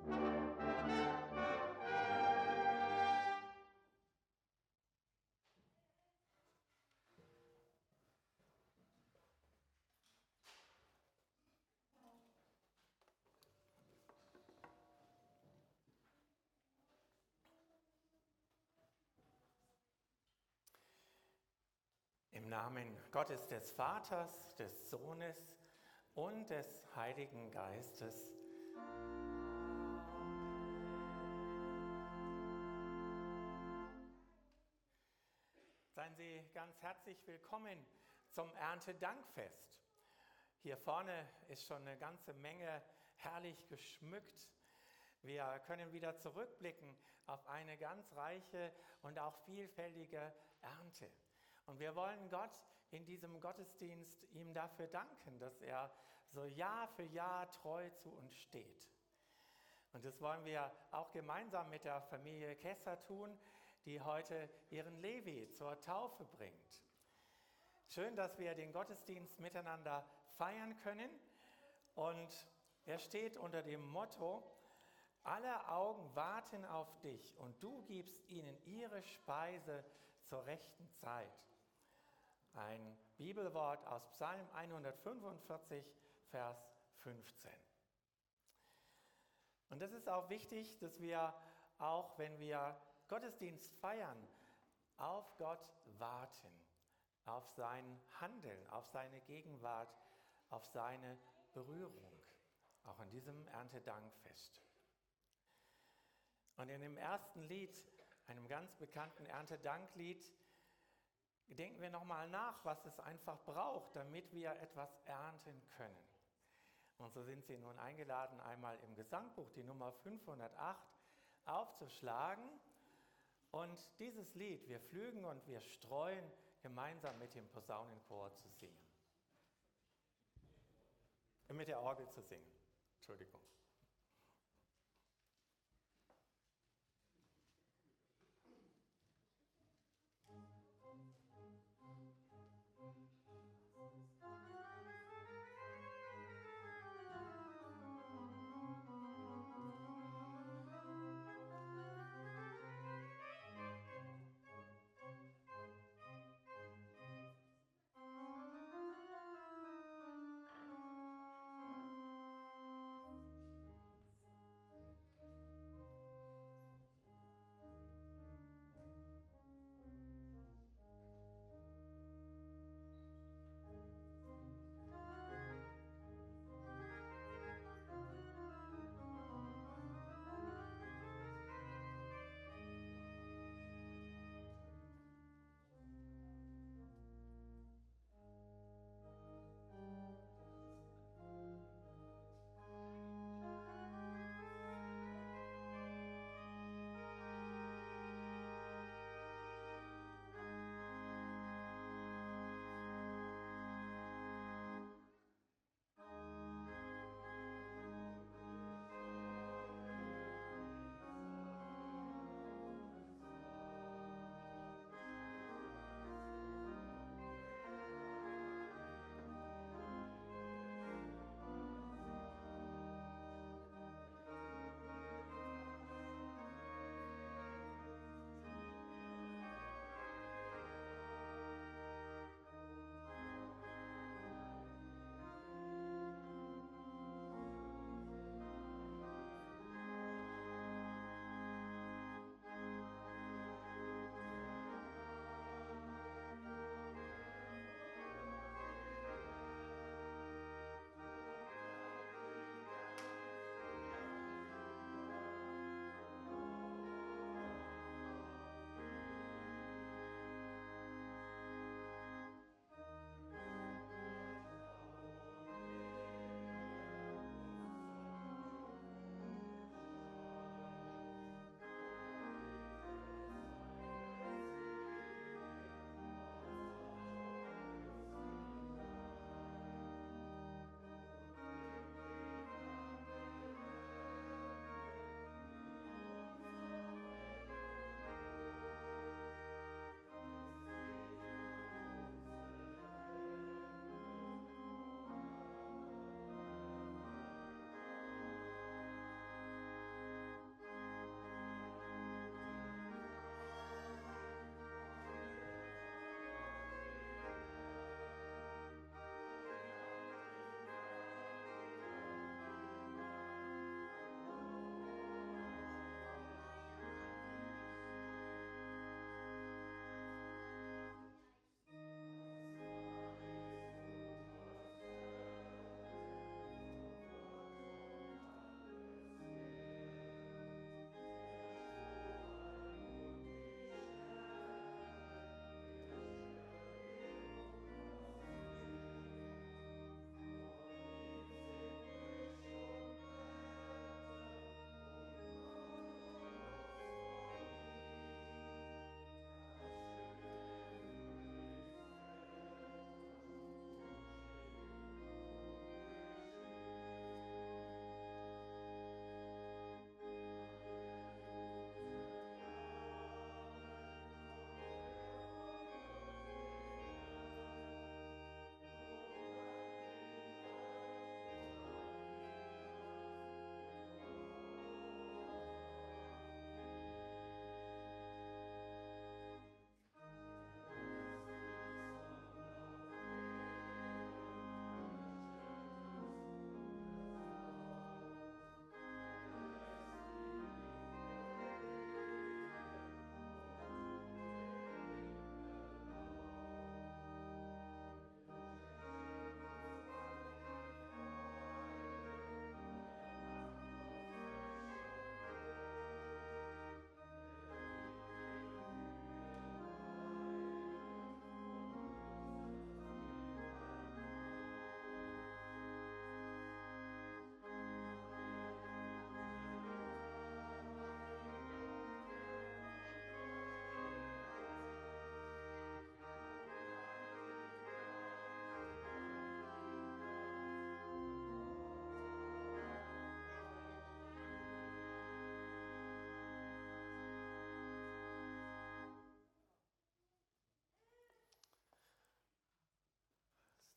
Im Namen Gottes des Vaters, des Sohnes und des Heiligen Geistes. Seien Sie ganz herzlich willkommen zum Erntedankfest. Hier vorne ist schon eine ganze Menge herrlich geschmückt. Wir können wieder zurückblicken auf eine ganz reiche und auch vielfältige Ernte. Und wir wollen Gott in diesem Gottesdienst ihm dafür danken, dass er so Jahr für Jahr treu zu uns steht. Und das wollen wir auch gemeinsam mit der Familie Kesser tun, die heute ihren Levi zur Taufe bringt. Schön, dass wir den Gottesdienst miteinander feiern können. Und er steht unter dem Motto: Alle Augen warten auf dich und du gibst ihnen ihre Speise zur rechten Zeit. Ein Bibelwort aus Psalm 145, Vers 15. Und das ist auch wichtig, dass wir auch, wenn wir Gottesdienst feiern, auf Gott warten, auf sein Handeln, auf seine Gegenwart, auf seine Berührung, auch an diesem Erntedankfest. Und in dem ersten Lied, einem ganz bekannten Erntedanklied, denken wir nochmal nach, was es einfach braucht, damit wir etwas ernten können. Und so sind Sie nun eingeladen, einmal im Gesangbuch die Nummer 508 aufzuschlagen und dieses Lied, wir pflügen und wir streuen, gemeinsam mit dem Posaunenchor zu singen. Mit der Orgel zu singen. Entschuldigung.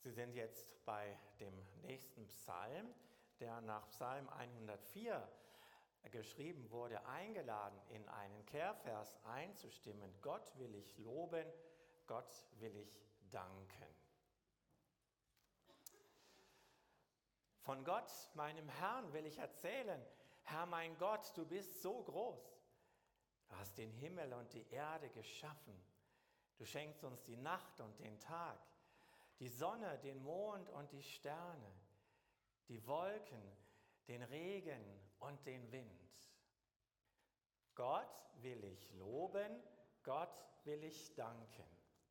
Sie sind jetzt bei dem nächsten Psalm, der nach Psalm 104 geschrieben wurde, eingeladen, in einen Kehrvers einzustimmen. Gott will ich loben, Gott will ich danken. Von Gott, meinem Herrn, will ich erzählen. Herr, mein Gott, du bist so groß. Du hast den Himmel und die Erde geschaffen. Du schenkst uns die Nacht und den Tag, die Sonne, den Mond und die Sterne, die Wolken, den Regen und den Wind. Gott will ich loben, Gott will ich danken.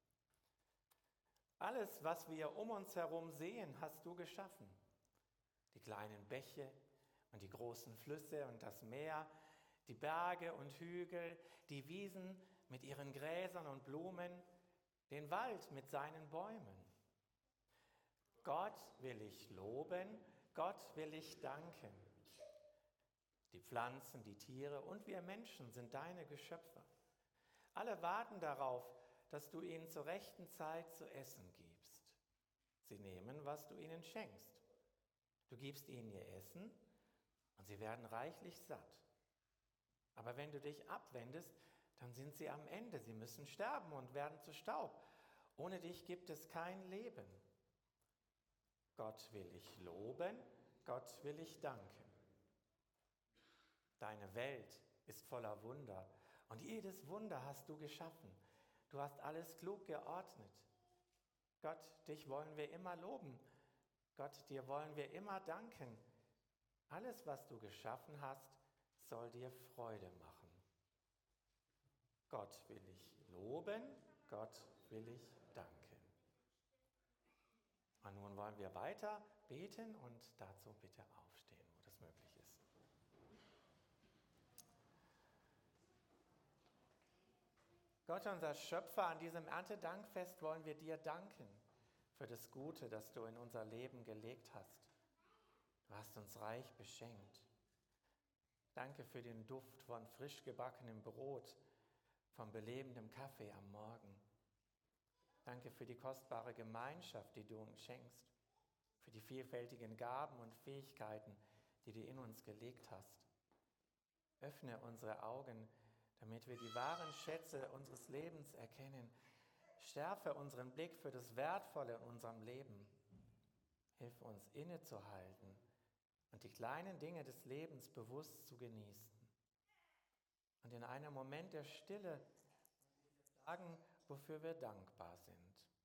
Alles, was wir um uns herum sehen, hast du geschaffen. Die kleinen Bäche und die großen Flüsse und das Meer, die Berge und Hügel, die Wiesen mit ihren Gräsern und Blumen, den Wald mit seinen Bäumen. Gott will ich loben, Gott will ich danken. Die Pflanzen, die Tiere und wir Menschen sind deine Geschöpfe. Alle warten darauf, dass du ihnen zur rechten Zeit zu essen gibst. Sie nehmen, was du ihnen schenkst. Du gibst ihnen ihr Essen und sie werden reichlich satt. Aber wenn du dich abwendest, dann sind sie am Ende. Sie müssen sterben und werden zu Staub. Ohne dich gibt es kein Leben. Gott will ich loben, Gott will ich danken. Deine Welt ist voller Wunder und jedes Wunder hast du geschaffen. Du hast alles klug geordnet. Gott, dich wollen wir immer loben. Gott, dir wollen wir immer danken. Alles, was du geschaffen hast, soll dir Freude machen. Gott will ich loben, Gott will ich danken. Und nun wollen wir weiter beten und dazu bitte aufstehen, wo das möglich ist. Gott, unser Schöpfer, an diesem Erntedankfest wollen wir dir danken für das Gute, das du in unser Leben gelegt hast. Du hast uns reich beschenkt. Danke für den Duft von frisch gebackenem Brot, von belebendem Kaffee am Morgen. Danke für die kostbare Gemeinschaft, die du uns schenkst, für die vielfältigen Gaben und Fähigkeiten, die du in uns gelegt hast. Öffne unsere Augen, damit wir die wahren Schätze unseres Lebens erkennen. Schärfe unseren Blick für das Wertvolle in unserem Leben. Hilf uns innezuhalten und die kleinen Dinge des Lebens bewusst zu genießen. Und in einem Moment der Stille sagen, wofür wir dankbar sind.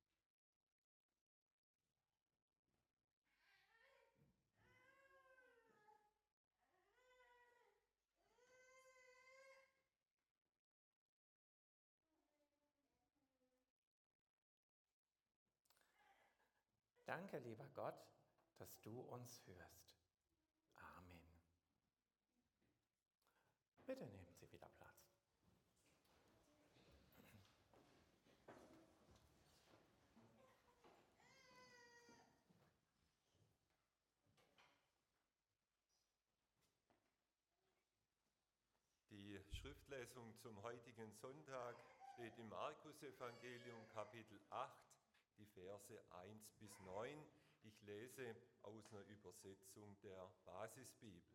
Danke, lieber Gott, dass du uns hörst. Amen. Bitte nehmen Sie wieder Platz. Die Schriftlesung zum heutigen Sonntag steht im Markus-Evangelium Kapitel 8, die Verse 1 bis 9. Ich lese aus einer Übersetzung der Basisbibel.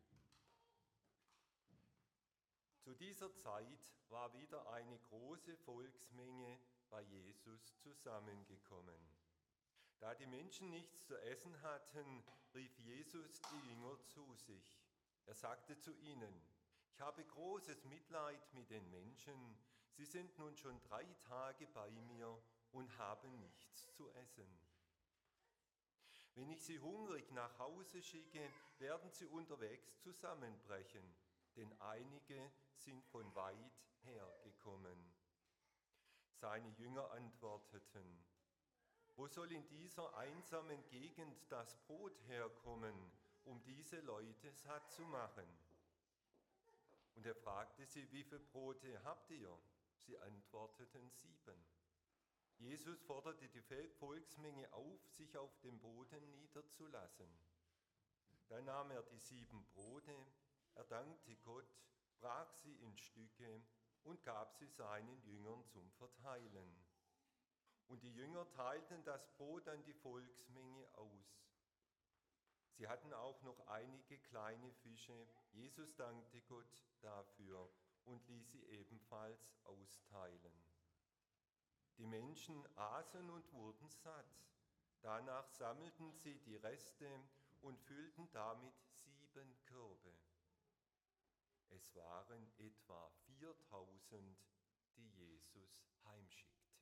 Zu dieser Zeit war wieder eine große Volksmenge bei Jesus zusammengekommen. Da die Menschen nichts zu essen hatten, rief Jesus die Jünger zu sich. Er sagte zu ihnen: Ich habe großes Mitleid mit den Menschen. Sie sind nun schon 3 Tage bei mir und haben nichts zu essen. Wenn ich sie hungrig nach Hause schicke, werden sie unterwegs zusammenbrechen, denn einige sind von weit hergekommen. Seine Jünger antworteten: Wo soll in dieser einsamen Gegend das Brot herkommen, um diese Leute satt zu machen? Und er fragte sie: Wie viele Brote habt ihr? Sie antworteten: 7. Jesus forderte die Volksmenge auf, sich auf dem Boden niederzulassen. Dann nahm er die 7 Brote, er dankte Gott, brach sie in Stücke und gab sie seinen Jüngern zum Verteilen. und die Jünger teilten das Brot an die Volksmenge aus. Sie hatten auch noch einige kleine Fische. Jesus dankte Gott dafür und ließ sie ebenfalls austeilen. Die Menschen aßen und wurden satt. Danach sammelten sie die Reste und füllten damit 7 Körbe. Es waren etwa 4000, die Jesus heimschickte.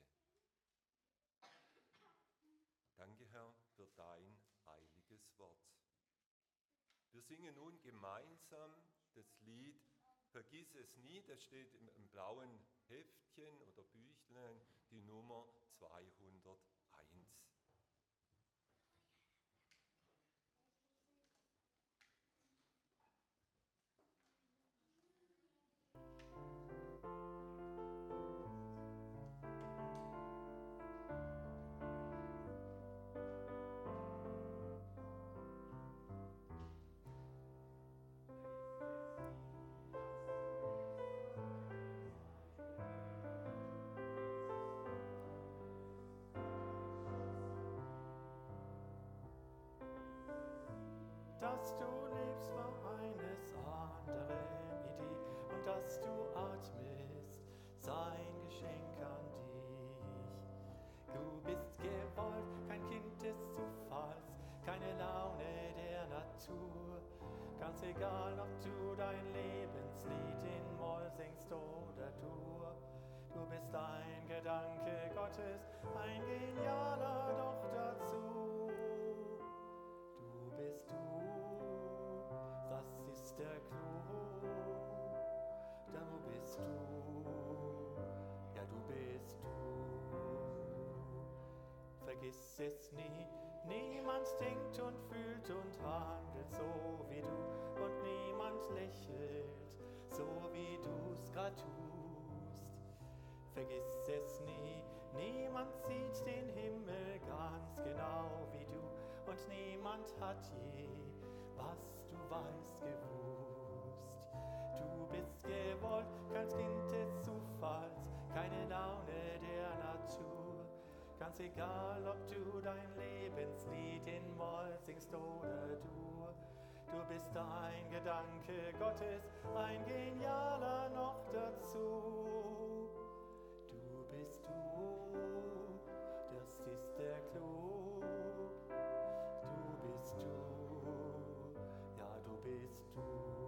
Danke, Herr, für dein heiliges Wort. Wir singen nun gemeinsam das Lied Vergiss es nie, das steht im blauen Heftchen oder Büchlein, die Nummer 201. Dass du lebst, war eines anderen Idee, und dass du atmest, sein Geschenk an dich. Du bist gewollt, kein Kind des Zufalls, keine Laune der Natur. Ganz egal, ob du dein Lebenslied in Moll singst oder Dur. Du bist ein Gedanke Gottes, ein genialer doch dazu. Du bist du. Das ist der Clou, du bist du, ja du bist du. Vergiss es nie, niemand denkt und fühlt und handelt so wie du und niemand lächelt so wie du's grad tust. Vergiss es nie, niemand sieht den Himmel ganz genau wie du und niemand hat je was du weißt gewusst. Du bist gewollt, kein Kind des Zufalls, keine Laune der Natur. Ganz egal, ob du dein Lebenslied in Moll singst oder Dur. Du bist ein Gedanke Gottes, ein genialer noch dazu. Du bist du, das ist der Clou. Du bist du. Bist du.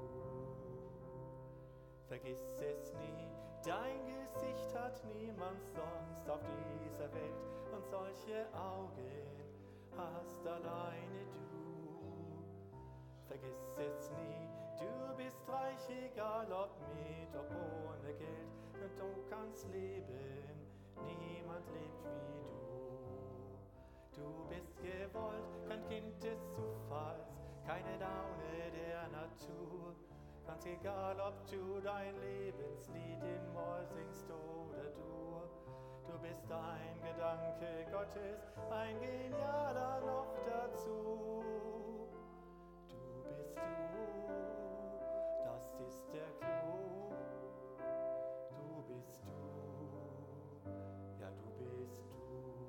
Vergiss es nie, dein Gesicht hat niemand sonst auf dieser Welt und solche Augen hast alleine du. Vergiss es nie, du bist reich, egal ob mit, ob ohne Geld, und du kannst leben, niemand lebt wie du. Du bist gewollt, kein Kind des Zufalls, keine Laune der Natur. Ganz egal, ob du dein Lebenslied in Moll singst oder Dur. Du bist ein Gedanke Gottes, ein genialer noch dazu. Du bist du, das ist der Clou. Du bist du, ja du bist du.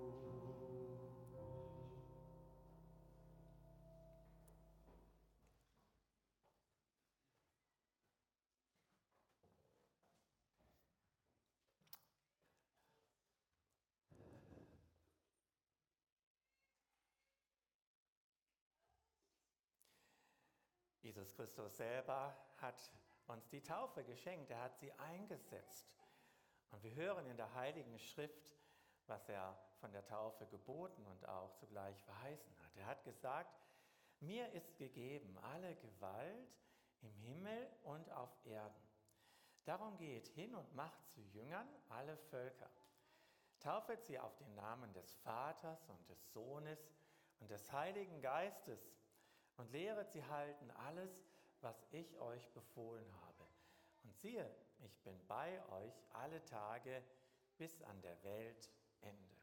Jesus Christus selber hat uns die Taufe geschenkt, er hat sie eingesetzt. Und wir hören in der Heiligen Schrift, was er von der Taufe geboten und auch zugleich verheißen hat. Er hat gesagt, mir ist gegeben alle Gewalt im Himmel und auf Erden. Darum geht hin und macht zu Jüngern alle Völker. Taufet sie auf den Namen des Vaters und des Sohnes und des Heiligen Geistes und lehret sie halten alles, was ich euch befohlen habe. Und siehe, ich bin bei euch alle Tage bis an der Weltende.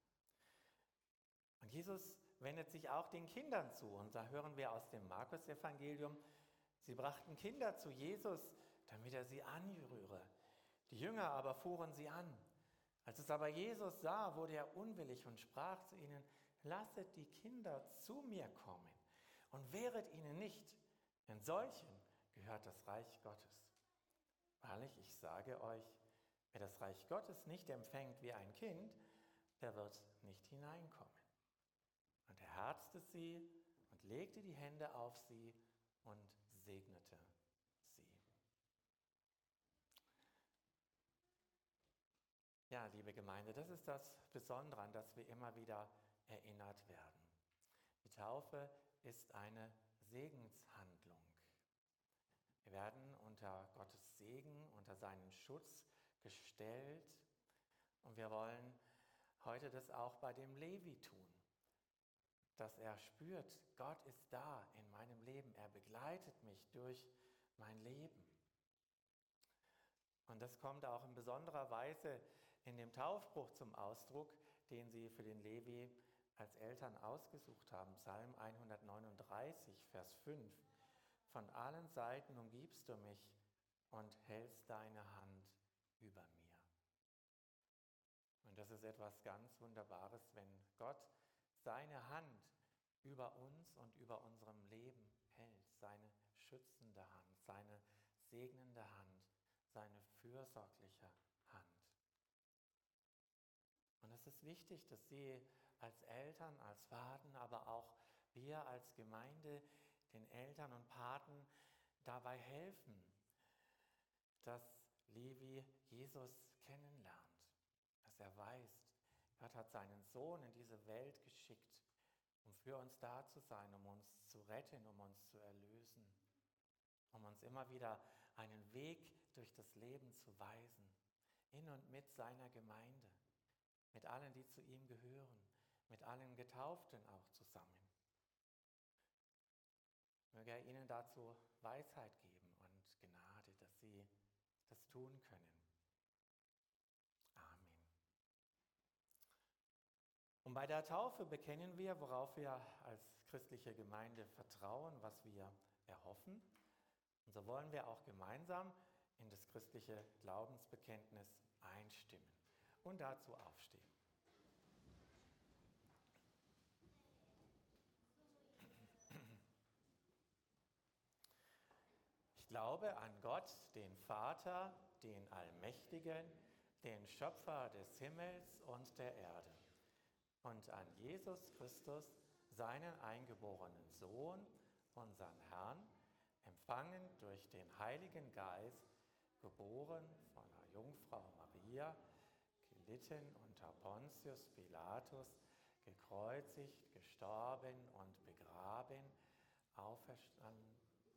Und Jesus wendet sich auch den Kindern zu. Und da hören wir aus dem Markus-Evangelium, sie brachten Kinder zu Jesus, damit er sie anrühre. Die Jünger aber fuhren sie an. Als es aber Jesus sah, wurde er unwillig und sprach zu ihnen: Lasset die Kinder zu mir kommen und wehret ihnen nicht, denn solchen gehört das Reich Gottes. Wahrlich, ich sage euch, wer das Reich Gottes nicht empfängt wie ein Kind, der wird nicht hineinkommen. Und er herzte sie und legte die Hände auf sie und segnete sie. Ja, liebe Gemeinde, das ist das Besondere, an das wir immer wieder erinnert werden. Die Taufe ist eine Segenshandlung. Wir werden unter Gottes Segen, unter seinen Schutz gestellt und wir wollen heute das auch bei dem Levi tun, dass er spürt, Gott ist da in meinem Leben, er begleitet mich durch mein Leben. Und das kommt auch in besonderer Weise in dem Taufspruch zum Ausdruck, den sie für den Levi als Eltern ausgesucht haben, Psalm 139, Vers 5. Von allen Seiten umgibst du mich und hältst deine Hand über mir. Und das ist etwas ganz Wunderbares, wenn Gott seine Hand über uns und über unserem Leben hält, seine schützende Hand, seine segnende Hand, seine fürsorgliche Hand. Und es ist wichtig, dass Sie als Eltern, als Paten, aber auch wir als Gemeinde den Eltern und Paten dabei helfen, dass Levi Jesus kennenlernt, dass er weiß, Gott hat seinen Sohn in diese Welt geschickt, um für uns da zu sein, um uns zu retten, um uns zu erlösen, um uns immer wieder einen Weg durch das Leben zu weisen, in und mit seiner Gemeinde, mit allen, die zu ihm gehören, mit allen Getauften auch zusammen. Möge er ihnen dazu Weisheit geben und Gnade, dass sie das tun können. Amen. Und bei der Taufe bekennen wir, worauf wir als christliche Gemeinde vertrauen, was wir erhoffen. Und so wollen wir auch gemeinsam in das christliche Glaubensbekenntnis einstimmen und dazu aufstehen. Ich glaube an Gott, den Vater, den Allmächtigen, den Schöpfer des Himmels und der Erde, und an Jesus Christus, seinen eingeborenen Sohn, unseren Herrn, empfangen durch den Heiligen Geist, geboren von der Jungfrau Maria, gelitten unter Pontius Pilatus, gekreuzigt, gestorben und begraben, auferstanden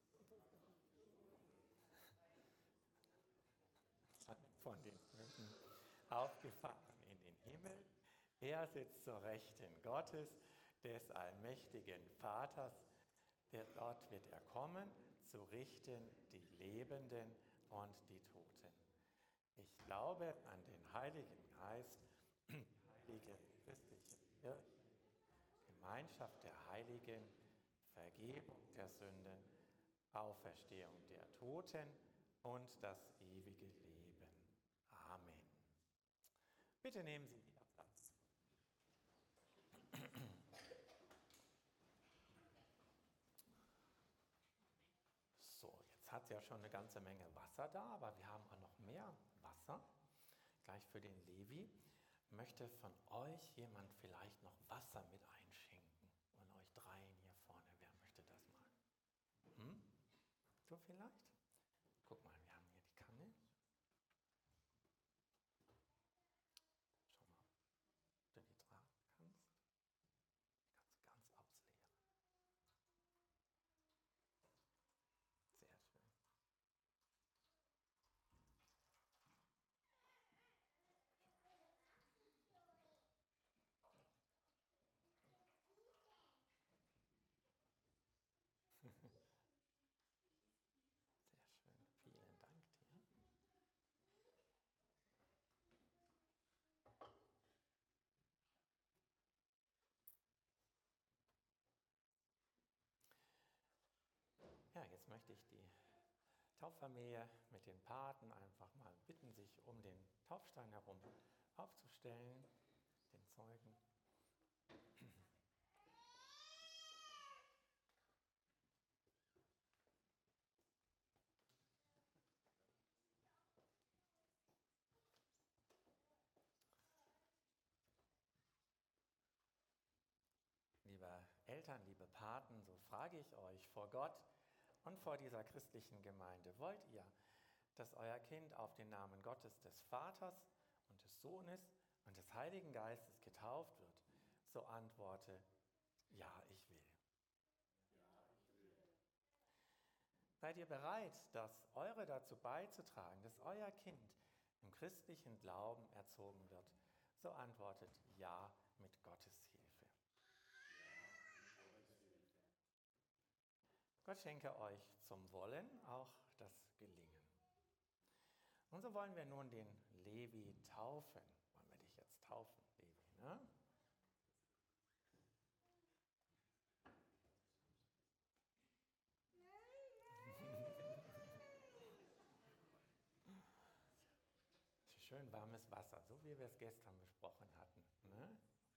von den Toten, aufgefahren in den Himmel. Er sitzt zur Rechten Gottes, des allmächtigen Vaters. Dort wird er kommen, zu richten die Lebenden und die Toten. Ich glaube an den Heiligen Geist, heilige christliche Kirche, Gemeinschaft der Heiligen, Vergebung der Sünden, Auferstehung der Toten und das ewige Leben. Amen. Bitte nehmen Sie wieder Platz. So, jetzt hat es ja schon eine ganze Menge Wasser da, aber wir haben auch noch mehr Wasser, gleich für den Levi. Möchte von euch jemand vielleicht noch Wasser mit einschenken? Von euch dreien hier vorne, wer möchte das mal? Du vielleicht? Guck mal, wir haben hier die Kanne. Schau mal, ob du die tragen kannst. Die kannst du ganz ausleeren. Sehr schön. Sehr schön, vielen Dank dir. Ja, jetzt möchte ich die Tauffamilie mit den Paten einfach mal bitten, sich um den Taufstein herum aufzustellen, den Zeugen. Liebe Eltern, liebe Paten, so frage ich euch vor Gott und vor dieser christlichen Gemeinde, wollt ihr, dass euer Kind auf den Namen Gottes des Vaters und des Sohnes und des Heiligen Geistes getauft wird? So antworte, ja, ich will. Seid ihr bereit, das eure dazu beizutragen, dass euer Kind im christlichen Glauben erzogen wird? So antwortet, ja, mit Gottes Hilfe. Gott schenke euch zum Wollen auch das Gelingen. Und so wollen wir nun den Levi taufen. Wollen wir dich jetzt taufen, Levi, ne? Schön warmes Wasser, so wie wir es gestern besprochen hatten, ne?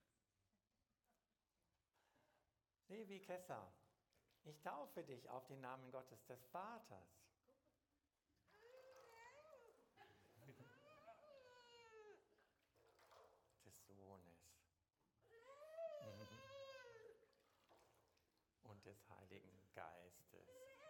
Levi Kessa, ich taufe dich auf den Namen Gottes des Vaters, des Sohnes und des Heiligen Geistes.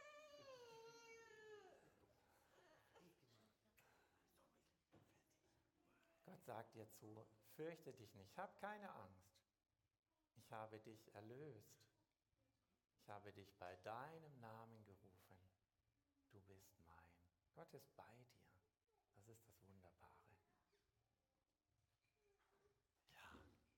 Gott sagt dir zu, fürchte dich nicht, hab keine Angst. Ich habe dich erlöst. Ich habe dich bei deinem Namen gerufen. Du bist mein. Gott ist bei dir. Das ist das Wunderbare. Ja.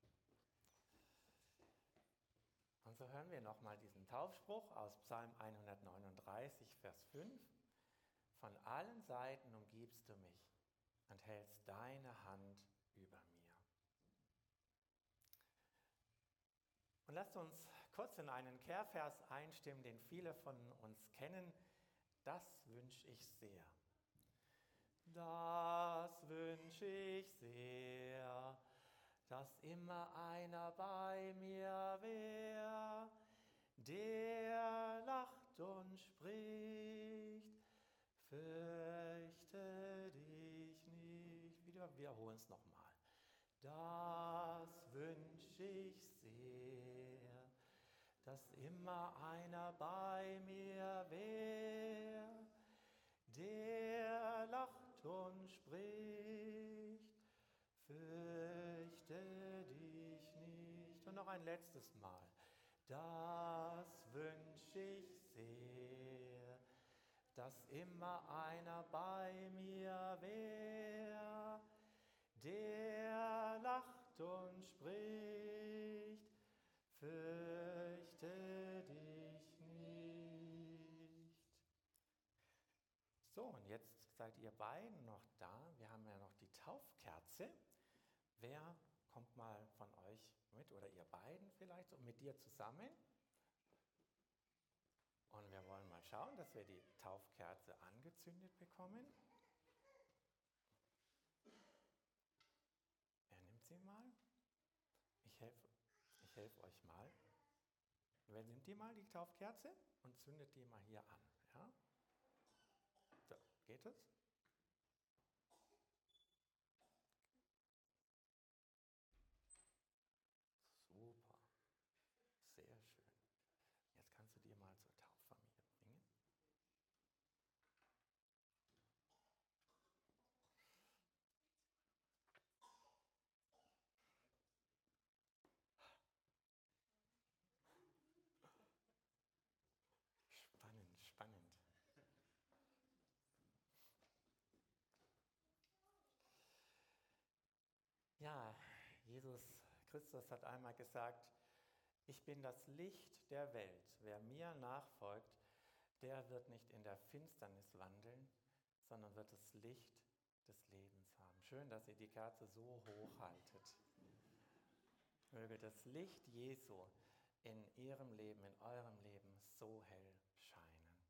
Und so hören wir nochmal diesen Taufspruch aus Psalm 139, Vers 5. Von allen Seiten umgibst du mich und hältst deine Hand über mir. Und lasst uns kurz in einen Kehrvers einstimmen, den viele von uns kennen. Das wünsche ich sehr. Das wünsche ich sehr, dass immer einer bei mir wär, der lacht und spricht, fürchte dich nicht. Wir wiederholen es nochmal. Das wünsche ich sehr, dass immer einer bei mir wär, der lacht und spricht, fürchte dich nicht. Und noch ein letztes Mal. Das wünsche ich sehr, dass immer einer bei mir wär, der lacht und spricht, fürchte dich nicht. So, und jetzt seid ihr beiden noch da. Wir haben ja noch die Taufkerze. Wer kommt mal von euch mit oder ihr beiden vielleicht und mit dir zusammen? Und wir wollen mal schauen, dass wir die Taufkerze angezündet bekommen. Wer nimmt sie mal? Ich helfe euch mal. Wer nimmt die mal, die Taufkerze, und zündet die mal hier an? Ja? So, geht es? Super, sehr schön. Jetzt kannst du die mal zur Tauffamilie bringen. Spannend, spannend. Ja, Jesus Christus hat einmal gesagt, ich bin das Licht der Welt. Wer mir nachfolgt, der wird nicht in der Finsternis wandeln, sondern wird das Licht des Lebens haben. Schön, dass ihr die Kerze so hoch haltet. Möge das Licht Jesu in ihrem Leben, in eurem Leben so hell scheinen.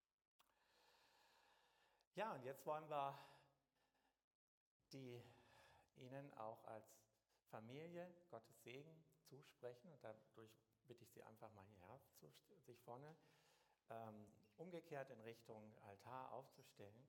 Ja, und jetzt wollen wir die Ihnen auch als Familie Gottes Segen zusprechen. Und dadurch bitte ich Sie einfach mal hierher, sich vorne umgekehrt in Richtung Altar aufzustellen.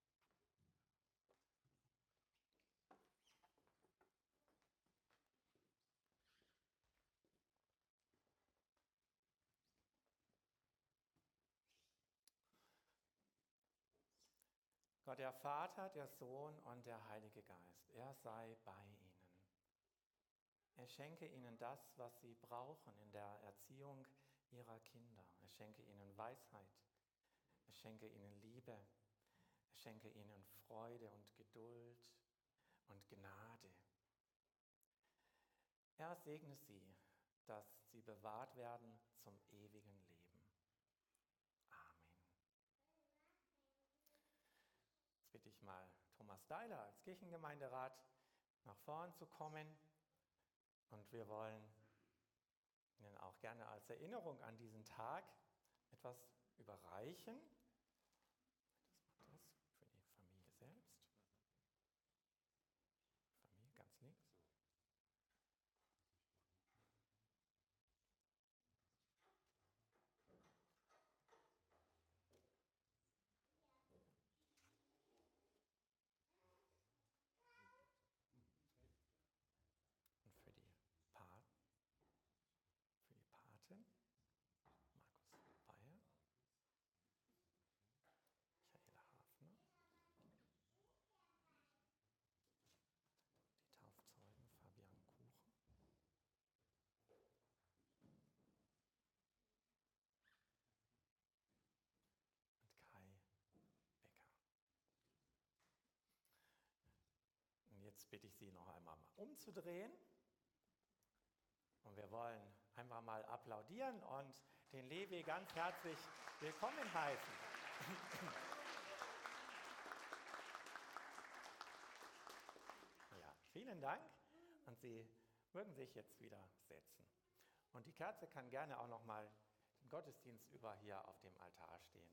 Gott, der Vater, der Sohn und der Heilige Geist, er sei bei Ihnen. Er schenke Ihnen das, was Sie brauchen in der Erziehung Ihrer Kinder. Er schenke Ihnen Weisheit. Er schenke Ihnen Liebe. Er schenke Ihnen Freude und Geduld und Gnade. Er segne Sie, dass Sie bewahrt werden zum ewigen Leben. Amen. Jetzt bitte ich mal Thomas Deiler als Kirchengemeinderat nach vorn zu kommen. Und wir wollen Ihnen auch gerne als Erinnerung an diesen Tag etwas überreichen. Das macht das für die Familie selbst. Familie ganz links. Und für die Paten, Markus Bayer, Michaela Hafner, die Taufzeugen Fabian Kuchen und Kai Becker. Und jetzt bitte ich Sie noch einmal umzudrehen. Und wir wollen einfach mal applaudieren und den Levi ganz herzlich willkommen heißen. Ja, vielen Dank. Und Sie mögen sich jetzt wieder setzen. Und die Kerze kann gerne auch noch mal den Gottesdienst über hier auf dem Altar stehen.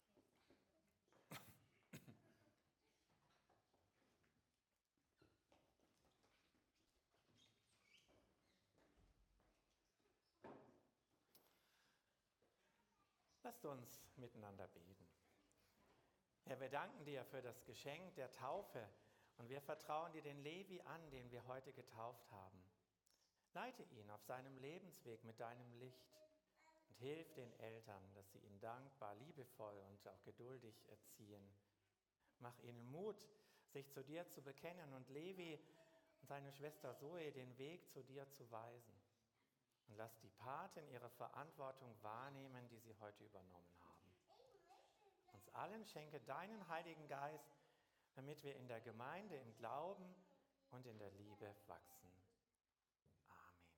Lasst uns miteinander beten. Herr, wir danken dir für das Geschenk der Taufe und wir vertrauen dir den Levi an, den wir heute getauft haben. Leite ihn auf seinem Lebensweg mit deinem Licht und hilf den Eltern, dass sie ihn dankbar, liebevoll und auch geduldig erziehen. Mach ihnen Mut, sich zu dir zu bekennen und Levi und seine Schwester Zoe den Weg zu dir zu weisen. Und lass die Paten ihre Verantwortung wahrnehmen, die sie heute übernommen haben. Uns allen schenke deinen Heiligen Geist, damit wir in der Gemeinde im Glauben und in der Liebe wachsen. Amen.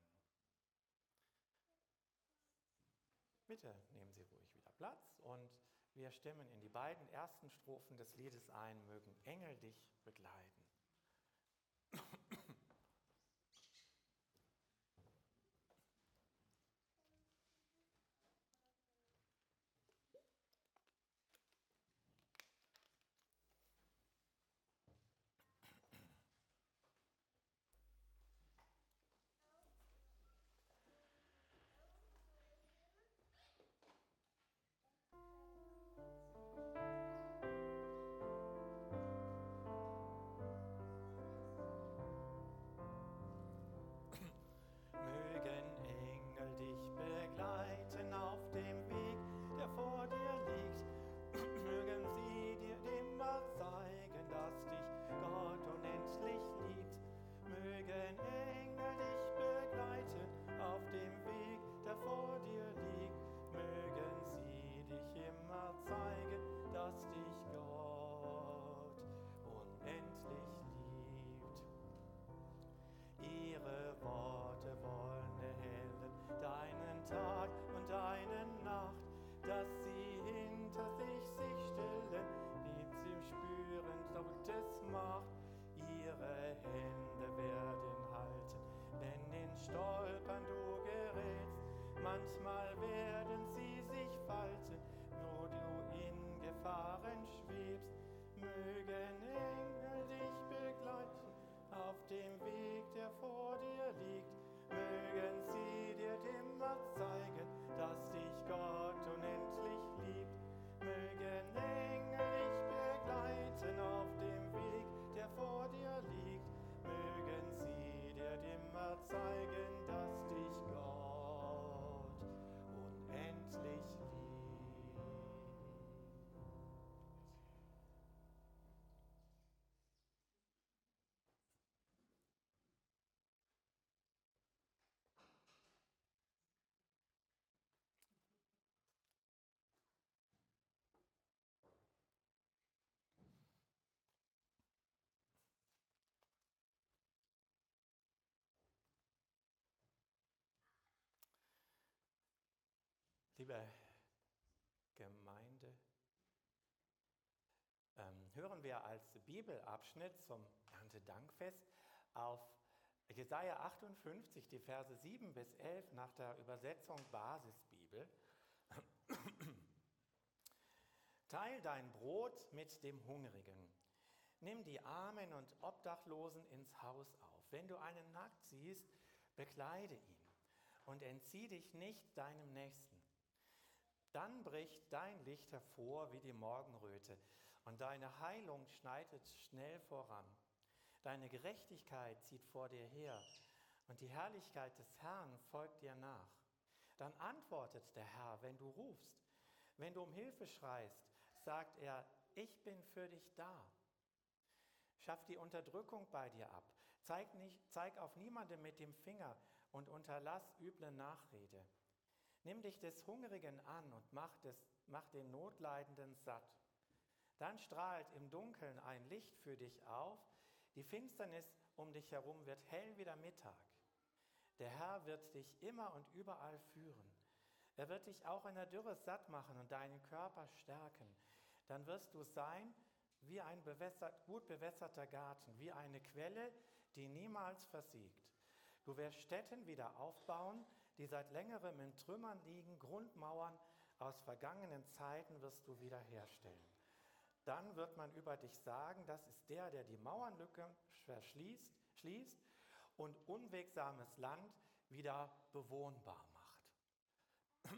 Bitte nehmen Sie ruhig wieder Platz und wir stimmen in die beiden ersten Strophen des Liedes ein, mögen Engel dich begleiten. Liebe Gemeinde, hören wir als Bibelabschnitt zum Erntedankfest auf Jesaja 58, die Verse 7 bis 11 nach der Übersetzung Basisbibel. Teil dein Brot mit dem Hungrigen. Nimm die Armen und Obdachlosen ins Haus auf. Wenn du einen nackt siehst, bekleide ihn und entzieh dich nicht deinem Nächsten. Dann bricht dein Licht hervor wie die Morgenröte und deine Heilung schreitet schnell voran. Deine Gerechtigkeit zieht vor dir her und die Herrlichkeit des Herrn folgt dir nach. Dann antwortet der Herr, wenn du rufst. Wenn du um Hilfe schreist, sagt er, ich bin für dich da. Schaff die Unterdrückung bei dir ab. Zeig auf niemanden mit dem Finger und unterlass üble Nachrede. Nimm dich des Hungrigen an und mach den Notleidenden satt. Dann strahlt im Dunkeln ein Licht für dich auf. Die Finsternis um dich herum wird hell wie der Mittag. Der Herr wird dich immer und überall führen. Er wird dich auch in der Dürre satt machen und deinen Körper stärken. Dann wirst du sein wie ein gut bewässerter Garten, wie eine Quelle, die niemals versiegt. Du wirst Städten wieder aufbauen, die seit längerem in Trümmern liegen, Grundmauern aus vergangenen Zeiten wirst du wiederherstellen. Dann wird man über dich sagen, das ist der die Mauernlücken schließt und unwegsames Land wieder bewohnbar macht.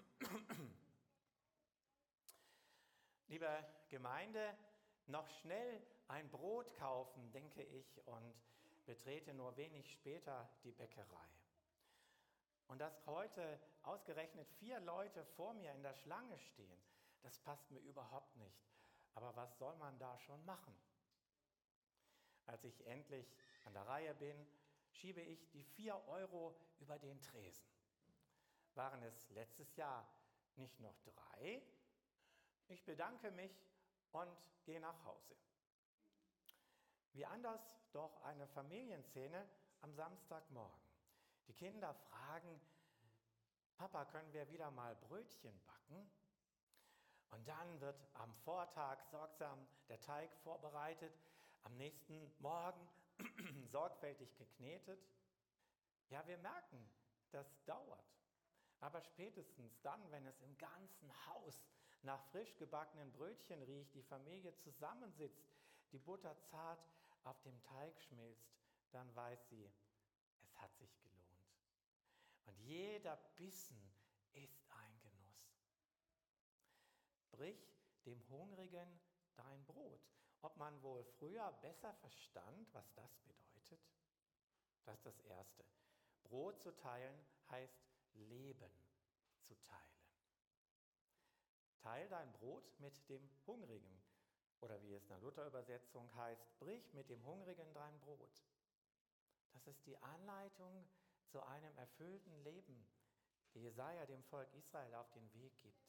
Liebe Gemeinde, noch schnell ein Brot kaufen, denke ich, und betrete nur wenig später die Bäckerei. Und dass heute ausgerechnet 4 Leute vor mir in der Schlange stehen, das passt mir überhaupt nicht. Aber was soll man da schon machen? Als ich endlich an der Reihe bin, schiebe ich die 4 Euro über den Tresen. Waren es letztes Jahr nicht noch 3? Ich bedanke mich und gehe nach Hause. Wie anders doch eine Familienszene am Samstagmorgen. Die Kinder fragen, Papa, können wir wieder mal Brötchen backen? Und dann wird am Vortag sorgsam der Teig vorbereitet, am nächsten Morgen sorgfältig geknetet. Ja, wir merken, das dauert. Aber spätestens dann, wenn es im ganzen Haus nach frisch gebackenen Brötchen riecht, die Familie zusammensitzt, die Butter zart auf dem Teig schmilzt, dann weiß sie, es hat sich gelohnt. Und jeder Bissen ist ein Genuss. Brich dem Hungrigen dein Brot. Ob man wohl früher besser verstand, was das bedeutet? Das ist das Erste. Brot zu teilen heißt Leben zu teilen. Teil dein Brot mit dem Hungrigen. Oder wie es in der Luther-Übersetzung heißt, brich mit dem Hungrigen dein Brot. Das ist die Anleitung zu einem erfüllten Leben, die Jesaja dem Volk Israel auf den Weg gibt.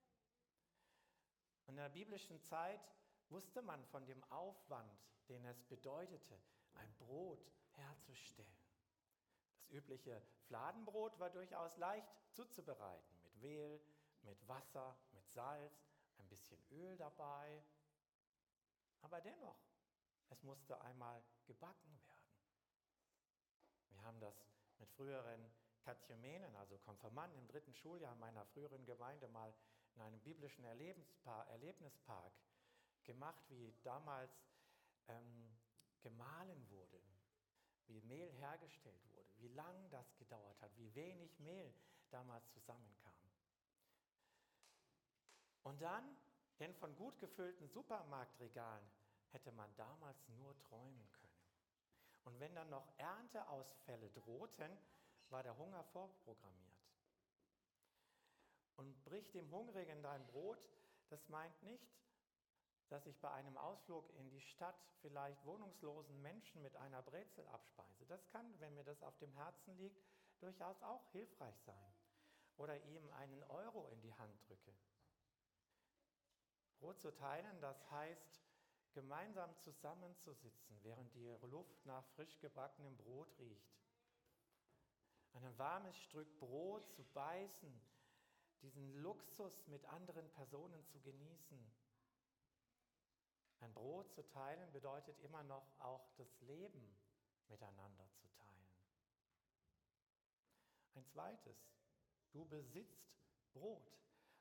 In der biblischen Zeit wusste man von dem Aufwand, den es bedeutete, ein Brot herzustellen. Das übliche Fladenbrot war durchaus leicht zuzubereiten, mit Mehl, mit Wasser, mit Salz, ein bisschen Öl dabei. Aber dennoch, es musste einmal gebacken werden. Wir haben das mit früheren Katechumenen, also Konfirmanden im 3. Schuljahr meiner früheren Gemeinde mal in einem biblischen Erlebnispark gemacht, wie damals gemahlen wurde, wie Mehl hergestellt wurde, wie lang das gedauert hat, wie wenig Mehl damals zusammenkam. Und dann, denn von gut gefüllten Supermarktregalen hätte man damals nur träumen können. Und wenn dann noch Ernteausfälle drohten, war der Hunger vorprogrammiert. Und brich dem Hungrigen dein Brot, das meint nicht, dass ich bei einem Ausflug in die Stadt vielleicht wohnungslosen Menschen mit einer Brezel abspeise. Das kann, wenn mir das auf dem Herzen liegt, durchaus auch hilfreich sein. Oder ihm einen Euro in die Hand drücke. Brot zu teilen, das heißt, gemeinsam zusammenzusitzen, während die Luft nach frisch gebackenem Brot riecht. Ein warmes Stück Brot zu beißen, diesen Luxus mit anderen Personen zu genießen. Ein Brot zu teilen bedeutet immer noch auch das Leben miteinander zu teilen. Ein zweites, du besitzt Brot.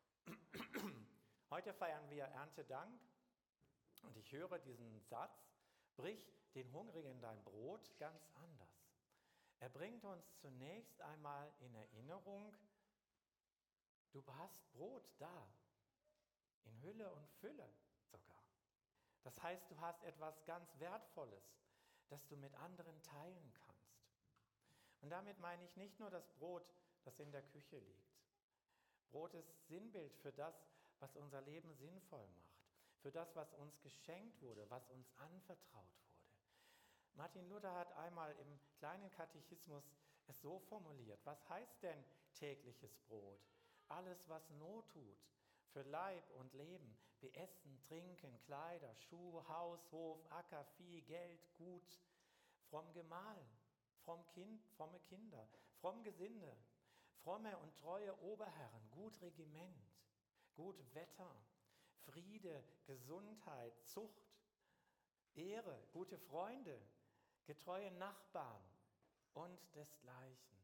Heute feiern wir Erntedank und ich höre diesen Satz, brich den Hungrigen dein Brot, ganz anders. Er bringt uns zunächst einmal in Erinnerung, du hast Brot da, in Hülle und Fülle sogar. Das heißt, du hast etwas ganz Wertvolles, das du mit anderen teilen kannst. Und damit meine ich nicht nur das Brot, das in der Küche liegt. Brot ist Sinnbild für das, was unser Leben sinnvoll macht, für das, was uns geschenkt wurde, was uns anvertraut wurde. Martin Luther hat einmal im kleinen Katechismus es so formuliert: Was heißt denn tägliches Brot? Alles, was Not tut, für Leib und Leben, wie Essen, Trinken, Kleider, Schuh, Haus, Hof, Acker, Vieh, Geld, Gut, fromm Gemahl, fromme Kinder, fromm Gesinde, fromme und treue Oberherren, gut Regiment, gut Wetter, Friede, Gesundheit, Zucht, Ehre, gute Freunde, getreue Nachbarn und desgleichen.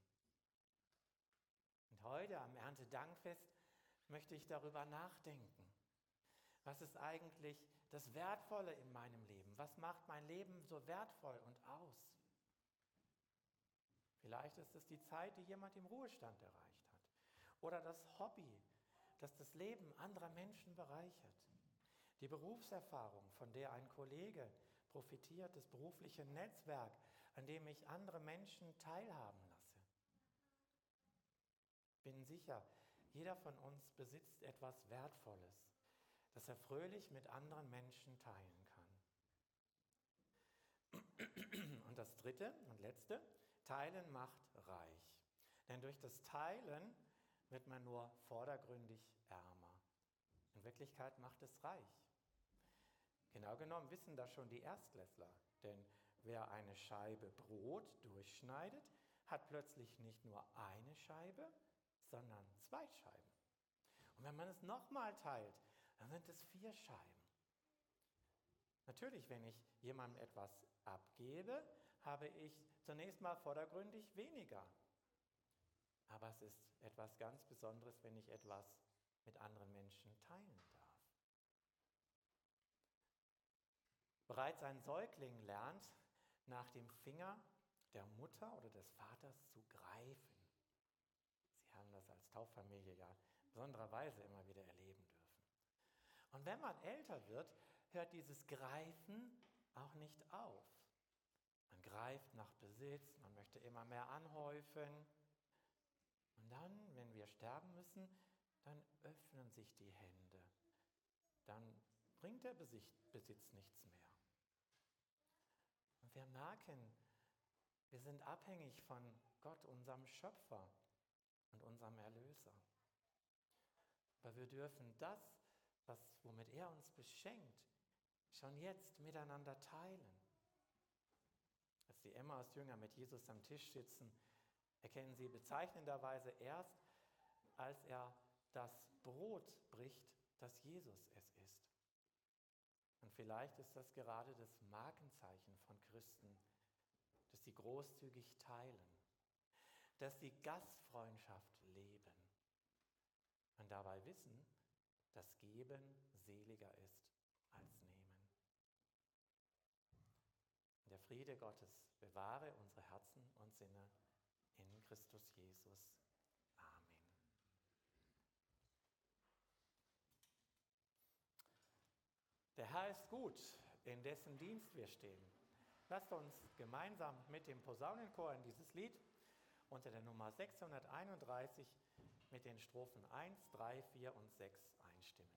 Und heute am Erntedankfest möchte ich darüber nachdenken. Was ist eigentlich das Wertvolle in meinem Leben? Was macht mein Leben so wertvoll und aus? Vielleicht ist es die Zeit, die jemand im Ruhestand erreicht hat. Oder das Hobby, das das Leben anderer Menschen bereichert. Die Berufserfahrung, von der ein Kollege profitiert, das berufliche Netzwerk, an dem ich andere Menschen teilhaben lasse. Bin sicher, jeder von uns besitzt etwas Wertvolles, das er fröhlich mit anderen Menschen teilen kann. Und das dritte und letzte, Teilen macht reich. Denn durch das Teilen wird man nur vordergründig ärmer. In Wirklichkeit macht es reich. Genau genommen wissen das schon die Erstklässler. Denn wer eine Scheibe Brot durchschneidet, hat plötzlich nicht nur eine Scheibe, sondern 2 Scheiben. Und wenn man es nochmal teilt, dann sind es 4 Scheiben. Natürlich, wenn ich jemandem etwas abgebe, habe ich zunächst mal vordergründig weniger. Aber es ist etwas ganz Besonderes, wenn ich etwas mit anderen Menschen teilen darf. Bereits ein Säugling lernt, nach dem Finger der Mutter oder des Vaters zu greifen. Sie haben das als Tauffamilie ja in besonderer Weise immer wieder erleben dürfen. Und wenn man älter wird, hört dieses Greifen auch nicht auf. Man greift nach Besitz, man möchte immer mehr anhäufen. Und dann, wenn wir sterben müssen, dann öffnen sich die Hände. Dann bringt der Besitz nichts mehr. Und wir merken, wir sind abhängig von Gott, unserem Schöpfer und unserem Erlöser. Aber wir dürfen das, womit er uns beschenkt, schon jetzt miteinander teilen. Als die Emmaus-Jünger mit Jesus am Tisch sitzen, erkennen sie bezeichnenderweise erst, als er das Brot bricht, dass Jesus es ist. Und vielleicht ist das gerade das Markenzeichen von Christen, dass sie großzügig teilen, dass sie Gastfreundschaft leben und dabei wissen, dass Geben seliger ist als Nehmen. Der Friede Gottes bewahre unsere Herzen und Sinne in Christus Jesus. Amen. Der Herr ist gut, in dessen Dienst wir stehen. Lasst uns gemeinsam mit dem Posaunenchor in dieses Lied unter der Nummer 631 mit den Strophen 1, 3, 4 und 6 einstimmen.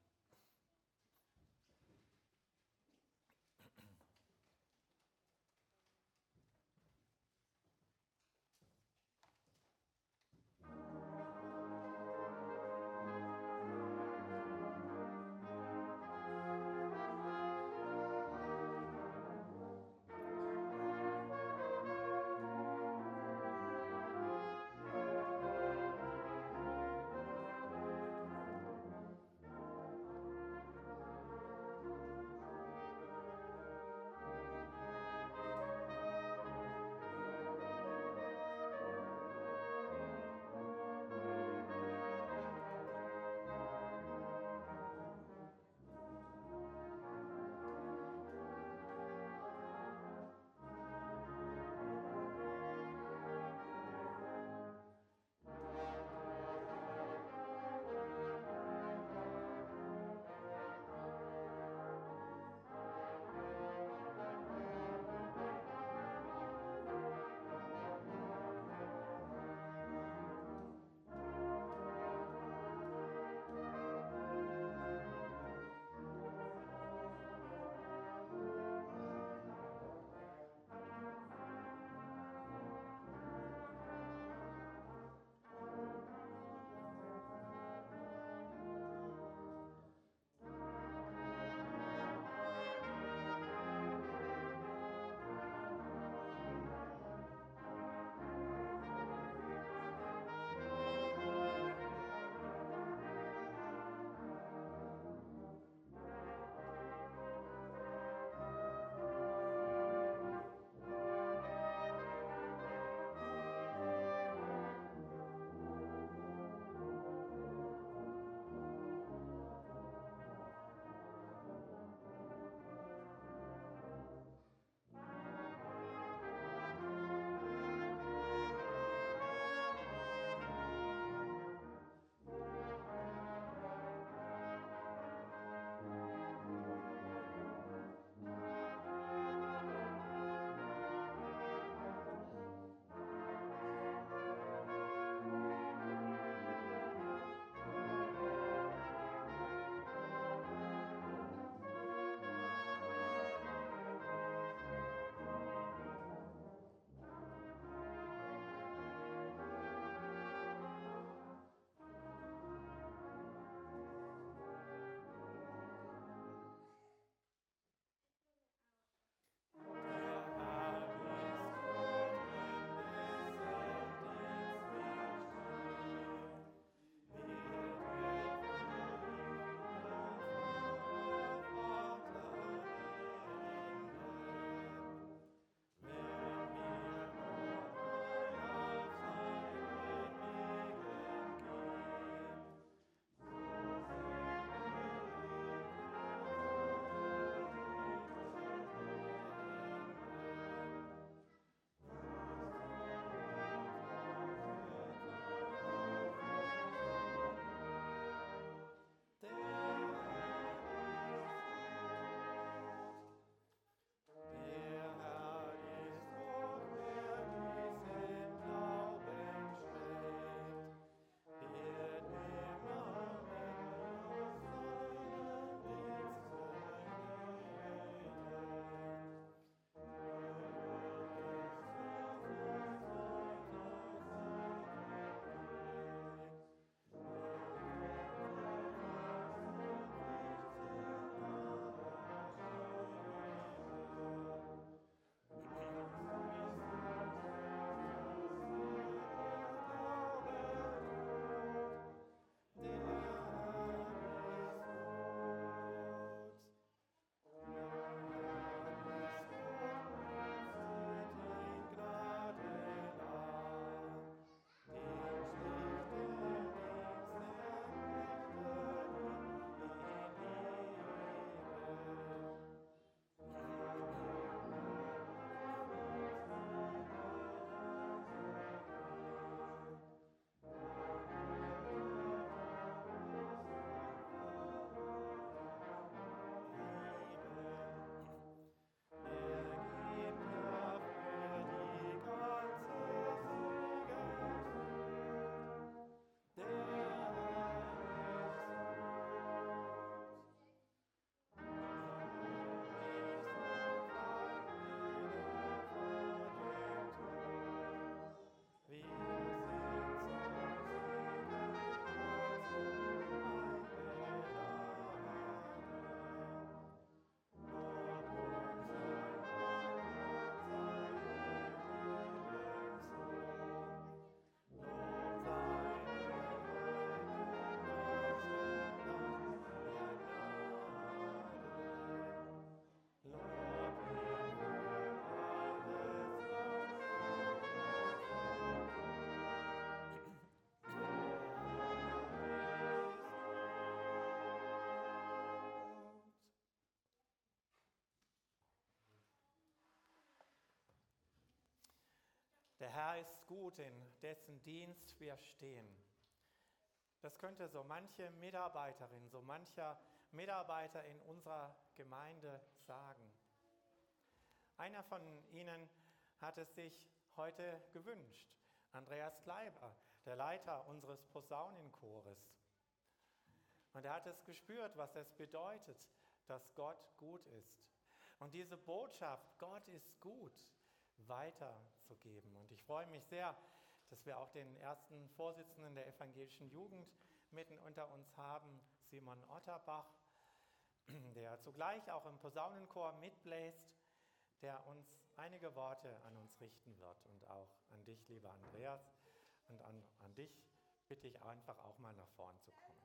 Der Herr ist gut, in dessen Dienst wir stehen. Das könnte so manche Mitarbeiterin, so mancher Mitarbeiter in unserer Gemeinde sagen. Einer von ihnen hat es sich heute gewünscht. Andreas Kleiber, der Leiter unseres Posaunenchores. Und er hat es gespürt, was es bedeutet, dass Gott gut ist. Und diese Botschaft, Gott ist gut, weiterzugeben. Und ich freue mich sehr, dass wir auch den ersten Vorsitzenden der evangelischen Jugend mitten unter uns haben, Simon Otterbach, der zugleich auch im Posaunenchor mitbläst, der uns einige Worte an uns richten wird. Und auch an dich, lieber Andreas, und an dich bitte ich einfach auch mal nach vorn zu kommen.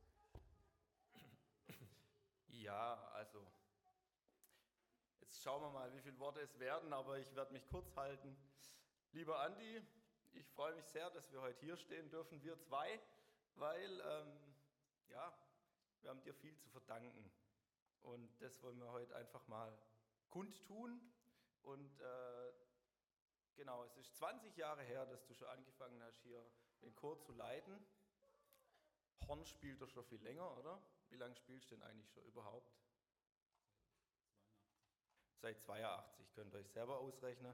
Ja, also jetzt schauen wir mal, wie viele Worte es werden, aber ich werde mich kurz halten. Lieber Andi, ich freue mich sehr, dass wir heute hier stehen dürfen, wir zwei, weil wir haben dir viel zu verdanken und das wollen wir heute einfach mal kundtun. Und genau, es ist 20 Jahre her, dass du schon angefangen hast, hier den Chor zu leiten. Horn spielt er schon viel länger, oder? Wie lange spielst du denn eigentlich schon überhaupt? Seit 82, könnt ihr euch selber ausrechnen.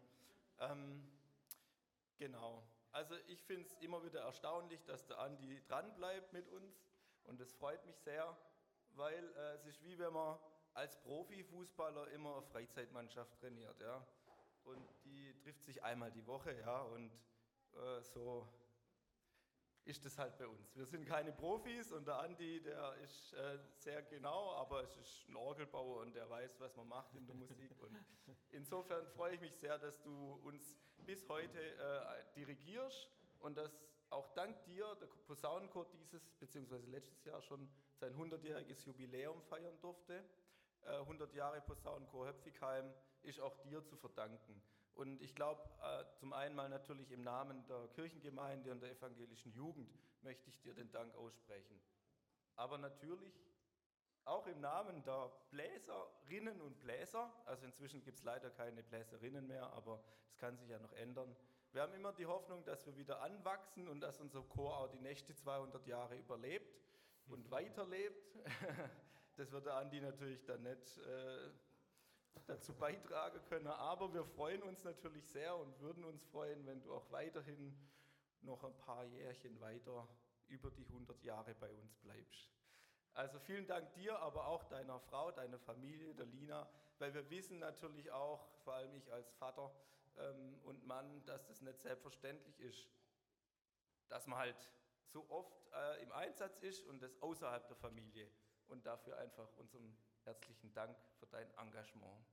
Genau, also ich finde es immer wieder erstaunlich, dass der Andi dranbleibt mit uns und das freut mich sehr, weil es ist wie wenn man als Profifußballer immer eine Freizeitmannschaft trainiert, ja. Und die trifft sich einmal die Woche, ja, und so ist das halt bei uns. Wir sind keine Profis und der Andi, der ist sehr genau, aber es ist ein Orgelbauer und der weiß, was man macht in der Musik. Und insofern freue ich mich sehr, dass du uns bis heute dirigierst und dass auch dank dir der Posaunenchor beziehungsweise letztes Jahr schon sein 100-jähriges Jubiläum feiern durfte. 100 Jahre Posaunenchor Höpfigheim ist auch dir zu verdanken. Und ich glaube, zum einen mal natürlich im Namen der Kirchengemeinde und der evangelischen Jugend möchte ich dir den Dank aussprechen. Aber natürlich auch im Namen der Bläserinnen und Bläser, also inzwischen gibt es leider keine Bläserinnen mehr, aber das kann sich ja noch ändern. Wir haben immer die Hoffnung, dass wir wieder anwachsen und dass unser Chor auch die nächsten 200 Jahre überlebt und weiterlebt. Das wird der Andi natürlich dann nicht dazu beitragen können, aber wir freuen uns natürlich sehr und würden uns freuen, wenn du auch weiterhin noch ein paar Jährchen weiter über die 100 Jahre bei uns bleibst. Also vielen Dank dir, aber auch deiner Frau, deiner Familie, der Lina, weil wir wissen natürlich auch, vor allem ich als Vater und Mann, dass das nicht selbstverständlich ist, dass man halt so oft im Einsatz ist und das außerhalb der Familie. Und dafür einfach unseren herzlichen Dank für dein Engagement.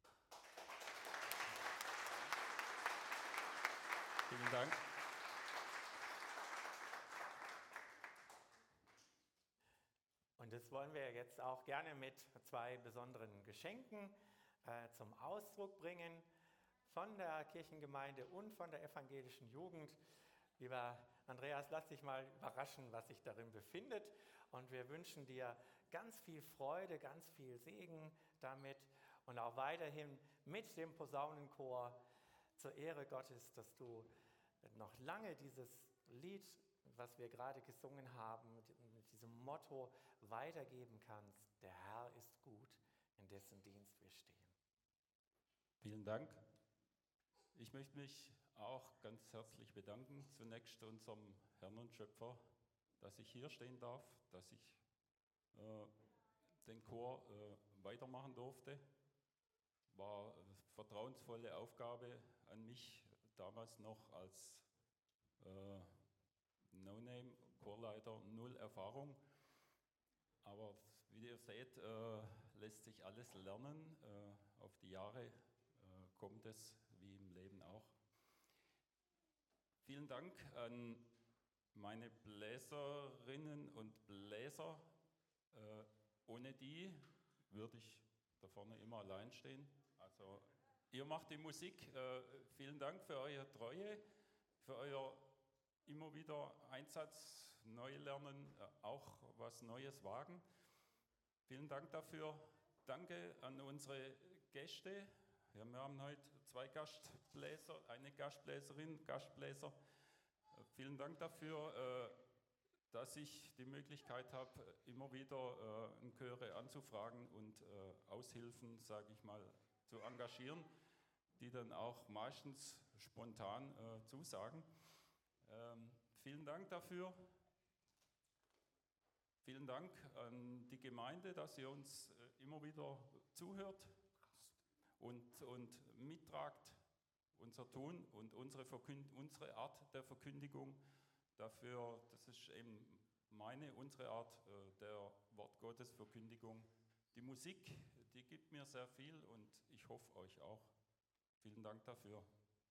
Vielen Dank. Und das wollen wir jetzt auch gerne mit zwei besonderen Geschenken zum Ausdruck bringen von der Kirchengemeinde und von der evangelischen Jugend. Lieber Andreas, lass dich mal überraschen, was sich darin befindet. Und wir wünschen dir ganz viel Freude, ganz viel Segen damit und auch weiterhin mit dem Posaunenchor zur Ehre Gottes, dass du noch lange dieses Lied, was wir gerade gesungen haben, mit diesem Motto weitergeben kannst. Der Herr ist gut, in dessen Dienst wir stehen. Vielen Dank. Ich möchte mich auch ganz herzlich bedanken, zunächst unserem Herrn und Schöpfer, dass ich hier stehen darf, dass ich den Chor weitermachen durfte. War eine vertrauensvolle Aufgabe an mich, damals noch als No-Name-Chorleiter, 0 Erfahrung. Aber wie ihr seht, lässt sich alles lernen. Auf die Jahre kommt es, wie im Leben auch. Vielen Dank an meine Bläserinnen und Bläser. Ohne die würde ich da vorne immer allein stehen. Also ihr macht die Musik. Vielen Dank für eure Treue, für euer immer wieder Einsatz, neu lernen, auch was Neues wagen. Vielen Dank dafür. Danke an unsere Gäste Ja, wir haben heute 2 Gastbläser, eine Gastbläserin, Gastbläser. Vielen Dank dafür, dass ich die Möglichkeit habe, immer wieder Chöre anzufragen und Aushilfen, sage ich mal, zu engagieren, die dann auch meistens spontan zusagen. Vielen Dank dafür. Vielen Dank an die Gemeinde, dass ihr uns immer wieder zuhört und mittragt unser Tun und unsere Art der Verkündigung. Dafür, das ist eben unsere Art der Wortgottesverkündigung. Die Musik, die gibt mir sehr viel und ich hoffe euch auch. Vielen Dank dafür.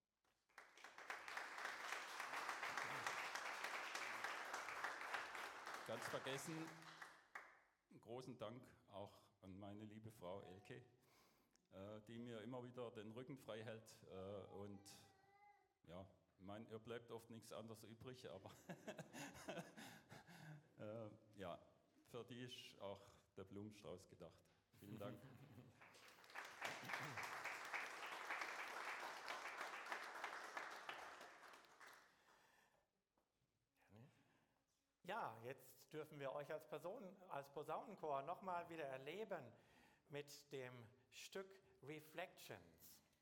Ganz vergessen, einen großen Dank auch an meine liebe Frau Elke, die mir immer wieder den Rücken frei hält und ja, ich meine, ihr bleibt oft nichts anderes übrig, aber ja, für die ist auch der Blumenstrauß gedacht. Vielen Dank. Ja, jetzt dürfen wir euch als Posaunenchor nochmal wieder erleben mit dem Stück Reflections.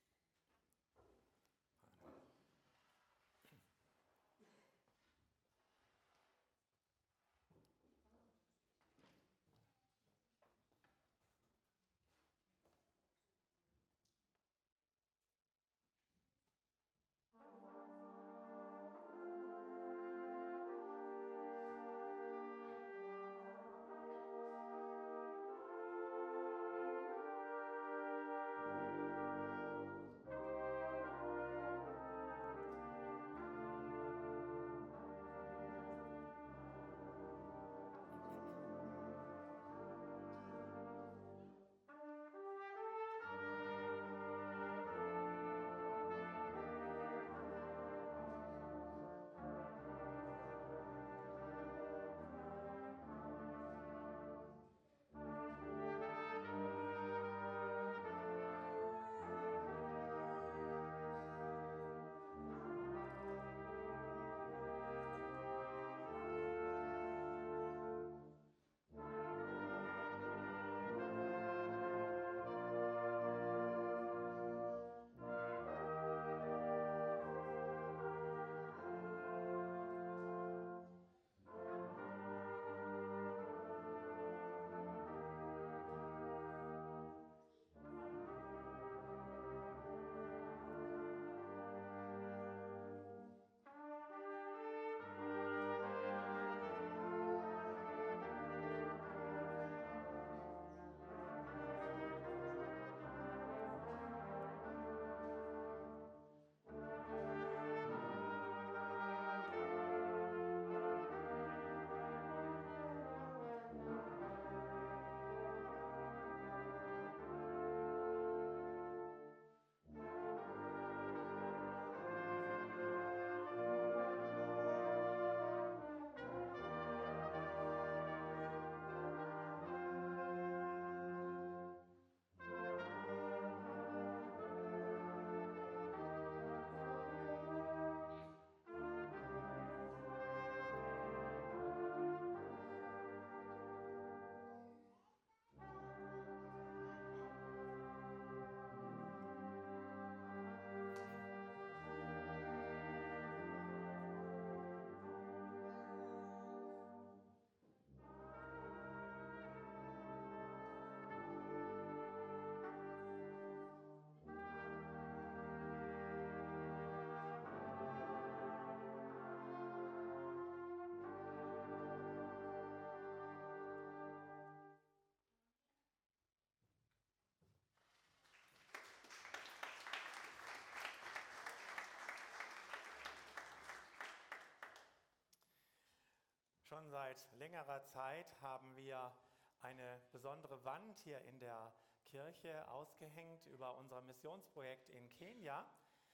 Schon seit längerer Zeit haben wir eine besondere Wand hier in der Kirche ausgehängt über unser Missionsprojekt in Kenia,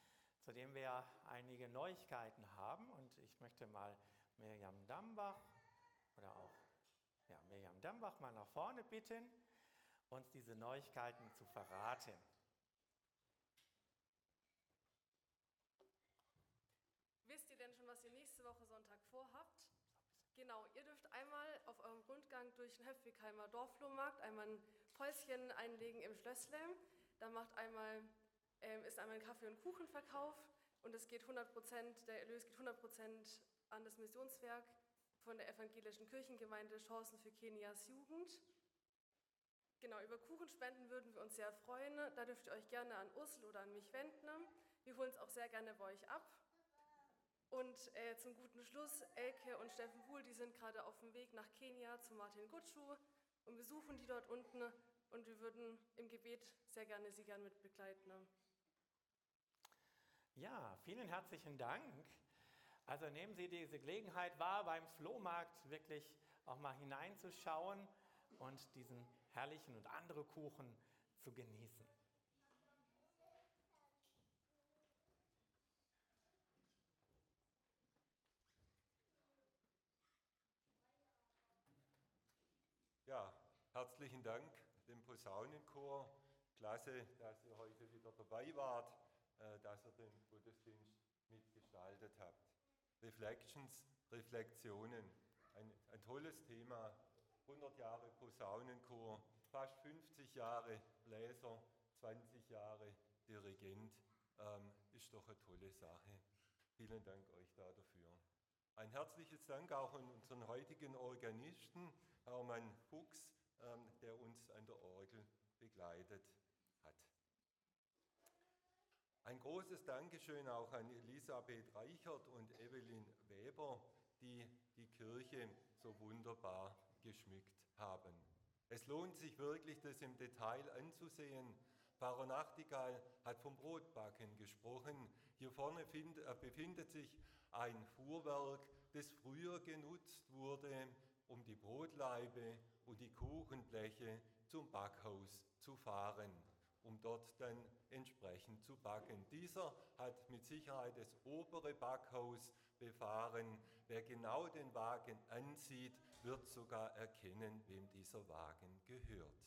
zu dem wir einige Neuigkeiten haben. Und ich möchte mal Miriam Dambach mal nach vorne bitten, uns diese Neuigkeiten zu verraten. vorhabt. Genau, ihr dürft einmal auf eurem Rundgang durch den Höpfwigheimer Dorfflohmarkt einmal ein Päuschen einlegen im Schlössle. Da ist einmal ein Kaffee- und Kuchenverkauf und der Erlös geht 100% an das Missionswerk von der evangelischen Kirchengemeinde Chancen für Kenias Jugend. Genau, über Kuchenspenden würden wir uns sehr freuen. Da dürft ihr euch gerne an Ursel oder an mich wenden. Wir holen es auch sehr gerne bei euch ab. Und zum guten Schluss, Elke und Steffen Buhl, die sind gerade auf dem Weg nach Kenia zu Martin Gutschuh und besuchen die dort unten. Und wir würden im Gebet sehr gerne sie gern mit begleiten. Ja, vielen herzlichen Dank. Also nehmen Sie diese Gelegenheit wahr, beim Flohmarkt wirklich auch mal hineinzuschauen und diesen herrlichen und andere Kuchen zu genießen. Ja, herzlichen Dank dem Posaunenchor. Klasse, dass ihr heute wieder dabei wart, dass ihr den Gottesdienst mitgestaltet habt. Reflexionen, ein tolles Thema. 100 Jahre Posaunenchor, fast 50 Jahre Bläser, 20 Jahre Dirigent. Ist doch eine tolle Sache. Vielen Dank euch da dafür. Ein herzliches Dank auch an unseren heutigen Organisten, Hermann Fuchs, der uns an der Orgel begleitet hat. Ein großes Dankeschön auch an Elisabeth Reichert und Evelyn Weber, die die Kirche so wunderbar geschmückt haben. Es lohnt sich wirklich, das im Detail anzusehen. Pfarrer Nachtigall hat vom Brotbacken gesprochen. Hier vorne befindet sich ein Fuhrwerk, das früher genutzt wurde, um die Brotlaibe und die Kuchenbleche zum Backhaus zu fahren, um dort dann entsprechend zu backen. Dieser hat mit Sicherheit das obere Backhaus befahren. Wer genau den Wagen ansieht, wird sogar erkennen, wem dieser Wagen gehört.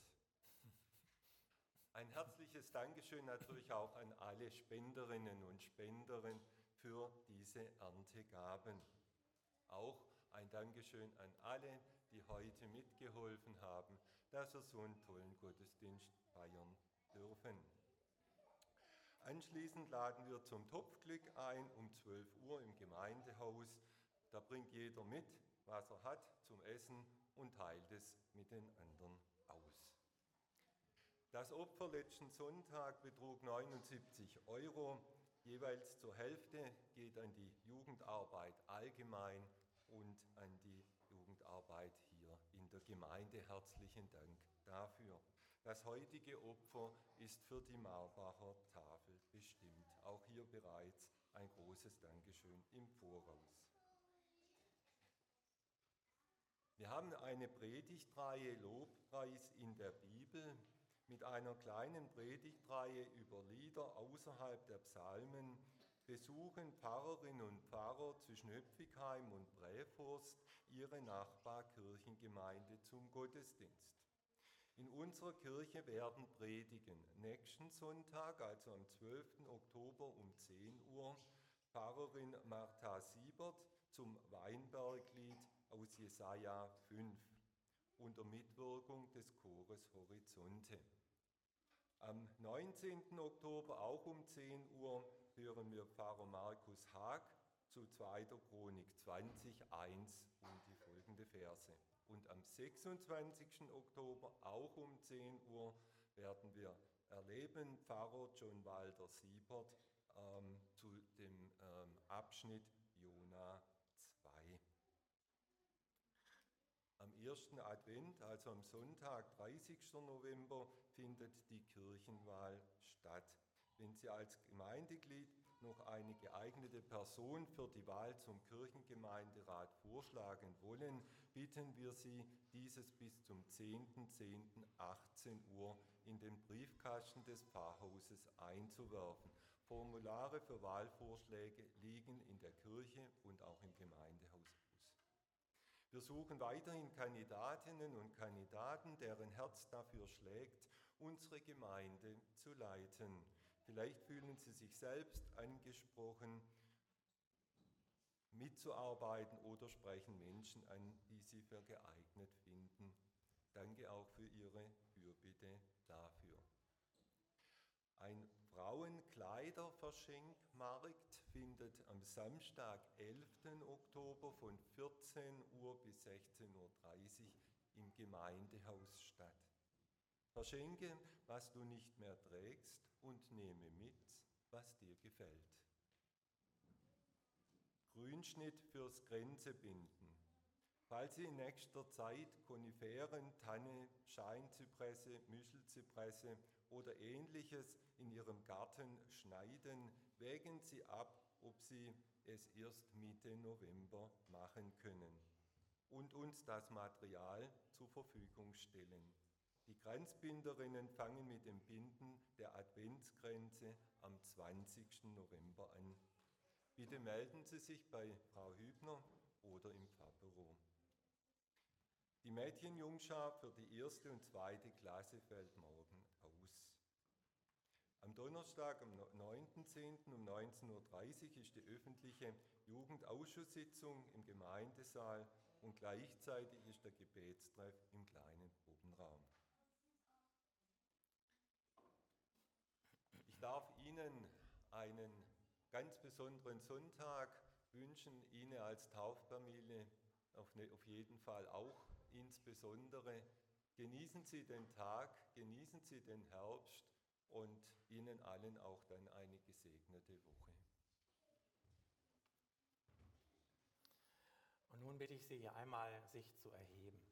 Ein herzliches Dankeschön natürlich auch an alle Spenderinnen und Spender für diese Erntegaben. Auch ein Dankeschön an alle, die heute mitgeholfen haben, dass wir so einen tollen Gottesdienst feiern dürfen. Anschließend laden wir zum Topfglück ein um 12 Uhr im Gemeindehaus. Da bringt jeder mit, was er hat zum Essen und teilt es mit den anderen aus. Das Opfer letzten Sonntag betrug 79 €. Jeweils zur Hälfte geht an die Jugendarbeit allgemein und an die Jugendarbeit hier in der Gemeinde. Herzlichen Dank dafür. Das heutige Opfer ist für die Marbacher Tafel bestimmt. Auch hier bereits ein großes Dankeschön im Voraus. Wir haben eine Predigtreihe Lobpreis in der Bibel mit einer kleinen Predigtreihe über Lieder außerhalb der Psalmen. Besuchen Pfarrerinnen und Pfarrer zwischen Höpfwigheim und Bräforst ihre Nachbarkirchengemeinde zum Gottesdienst. In unserer Kirche werden predigen nächsten Sonntag, also am 12. Oktober um 10 Uhr, Pfarrerin Martha Siebert zum Weinberglied aus Jesaja 5 unter Mitwirkung des Chores Horizonte. Am 19. Oktober, auch um 10 Uhr, hören wir Pfarrer Markus Haag zu 2. Chronik 20, 1 und die folgende Verse. Und am 26. Oktober, auch um 10 Uhr, werden wir erleben Pfarrer John Walter Siebert zu dem Abschnitt Jona 2. Am 1. Advent, also am Sonntag, 30. November, findet die Kirchenwahl statt. Wenn Sie als Gemeindeglied noch eine geeignete Person für die Wahl zum Kirchengemeinderat vorschlagen wollen, bitten wir Sie, dieses bis zum 10.10.18 Uhr in den Briefkasten des Pfarrhauses einzuwerfen. Formulare für Wahlvorschläge liegen in der Kirche und auch im Gemeindehaus aus. Wir suchen weiterhin Kandidatinnen und Kandidaten, deren Herz dafür schlägt, unsere Gemeinde zu leiten. Vielleicht fühlen Sie sich selbst angesprochen mitzuarbeiten oder sprechen Menschen an, die Sie für geeignet finden. Danke auch für Ihre Fürbitte dafür. Ein Frauenkleiderverschenkmarkt findet am Samstag, 11. Oktober von 14 Uhr bis 16.30 Uhr im Gemeindehaus statt. Verschenke, was du nicht mehr trägst, und nehme mit, was dir gefällt. Grünschnitt fürs Grenzebinden. Falls Sie in nächster Zeit Koniferen, Tanne, Scheinzypresse, Müschelzypresse oder Ähnliches in Ihrem Garten schneiden, wägen Sie ab, ob Sie es erst Mitte November machen können und uns das Material zur Verfügung stellen. Die Kranzbinderinnen fangen mit dem Binden der Adventskränze am 20. November an. Bitte melden Sie sich bei Frau Hübner oder im Pfarrbüro. Die Mädchenjungschar für die 1. und 2. Klasse fällt morgen aus. Am Donnerstag, am 9.10. um 19.30 Uhr ist die öffentliche Jugendausschusssitzung im Gemeindesaal und gleichzeitig ist der Gebetstreff im kleinen Gruppenraum. Ich darf Ihnen einen ganz besonderen Sonntag wünschen, Ihnen als Tauffamilie auf jeden Fall auch insbesondere. Genießen Sie den Tag, genießen Sie den Herbst und Ihnen allen auch dann eine gesegnete Woche. Und nun bitte ich Sie hier einmal, sich zu erheben.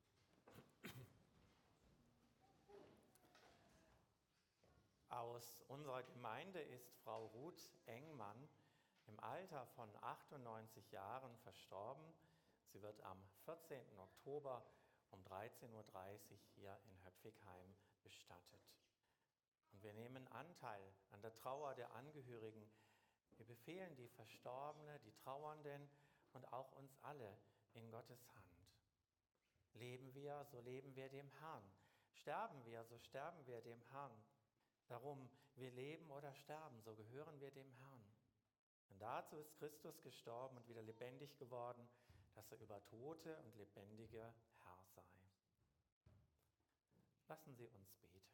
Aus unserer Gemeinde ist Frau Ruth Engmann im Alter von 98 Jahren verstorben. Sie wird am 14. Oktober um 13.30 Uhr hier in Höpfigheim bestattet. Und wir nehmen Anteil an der Trauer der Angehörigen. Wir befehlen die Verstorbene, die Trauernden und auch uns alle in Gottes Hand. Leben wir, so leben wir dem Herrn. Sterben wir, so sterben wir dem Herrn. Darum, wir leben oder sterben, so gehören wir dem Herrn. Und dazu ist Christus gestorben und wieder lebendig geworden, dass er über Tote und Lebendige Herr sei. Lassen Sie uns beten.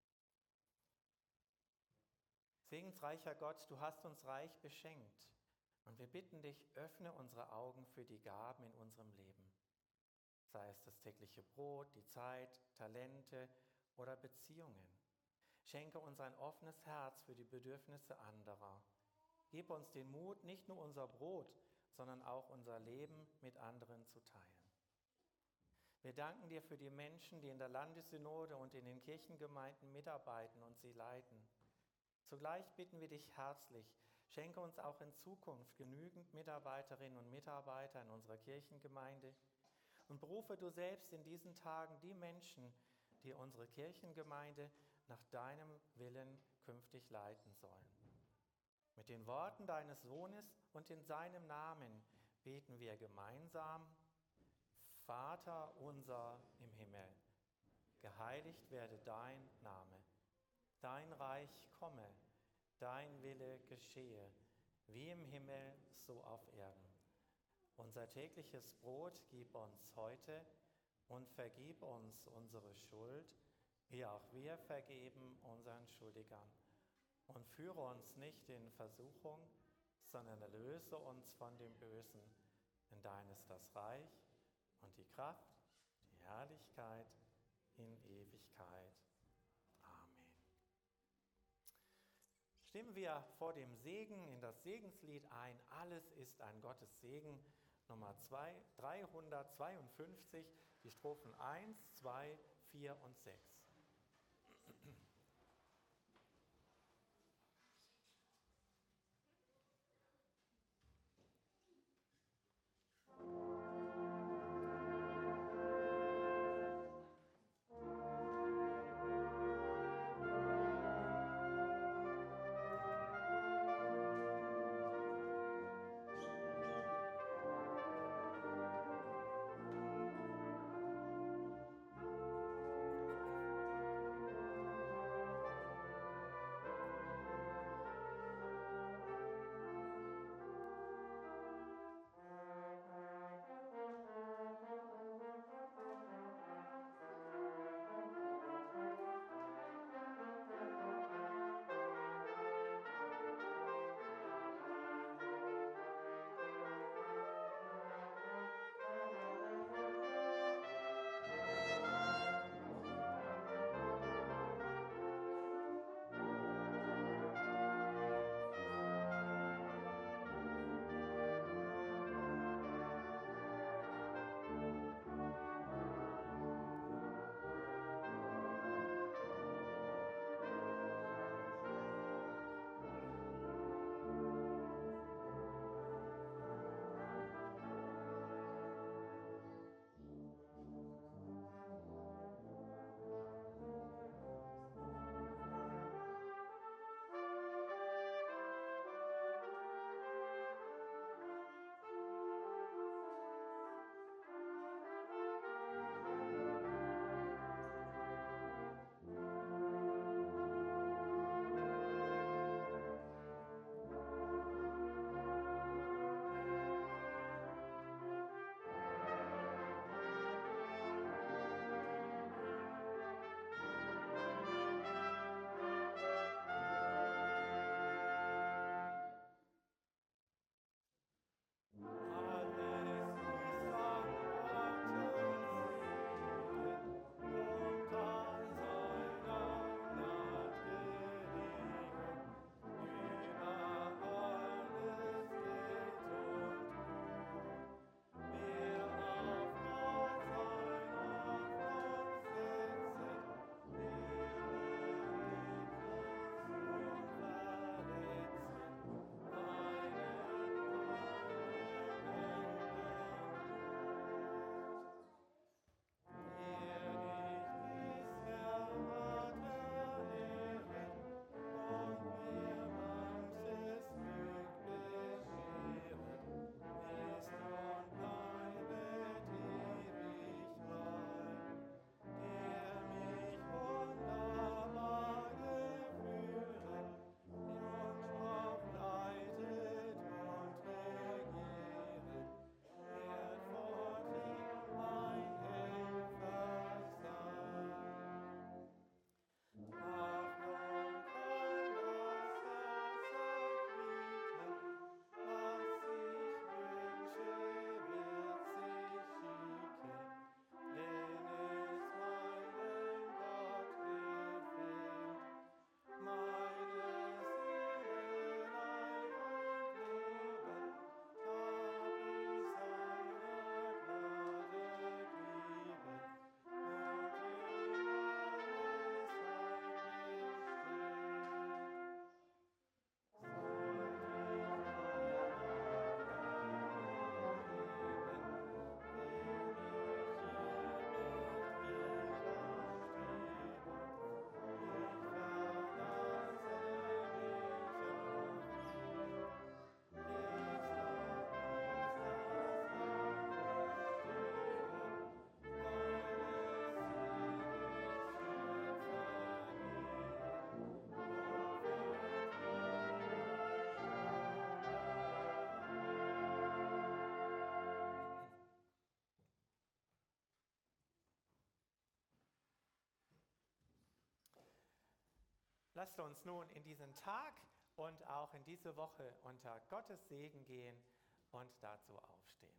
Segensreicher Gott, du hast uns reich beschenkt und wir bitten dich, öffne unsere Augen für die Gaben in unserem Leben. Sei es das tägliche Brot, die Zeit, Talente oder Beziehungen. Schenke uns ein offenes Herz für die Bedürfnisse anderer. Gib uns den Mut, nicht nur unser Brot, sondern auch unser Leben mit anderen zu teilen. Wir danken dir für die Menschen, die in der Landessynode und in den Kirchengemeinden mitarbeiten und sie leiten. Zugleich bitten wir dich herzlich, schenke uns auch in Zukunft genügend Mitarbeiterinnen und Mitarbeiter in unserer Kirchengemeinde und berufe du selbst in diesen Tagen die Menschen, die unsere Kirchengemeinde nach deinem Willen künftig leiten sollen. Mit den Worten deines Sohnes und in seinem Namen beten wir gemeinsam: Vater unser im Himmel, geheiligt werde dein Name. Dein Reich komme, dein Wille geschehe, wie im Himmel, so auf Erden. Unser tägliches Brot gib uns heute und vergib uns unsere Schuld, wie auch wir vergeben unseren Schuldigern. Und führe uns nicht in Versuchung, sondern erlöse uns von dem Bösen. Denn dein ist das Reich und die Kraft, die Herrlichkeit in Ewigkeit. Amen. Stimmen wir vor dem Segen in das Segenslied ein. Alles ist ein Gottes Segen. Nummer 352, die Strophen 1, 2, 4 und 6. Lasst uns nun in diesen Tag und auch in diese Woche unter Gottes Segen gehen und dazu aufstehen.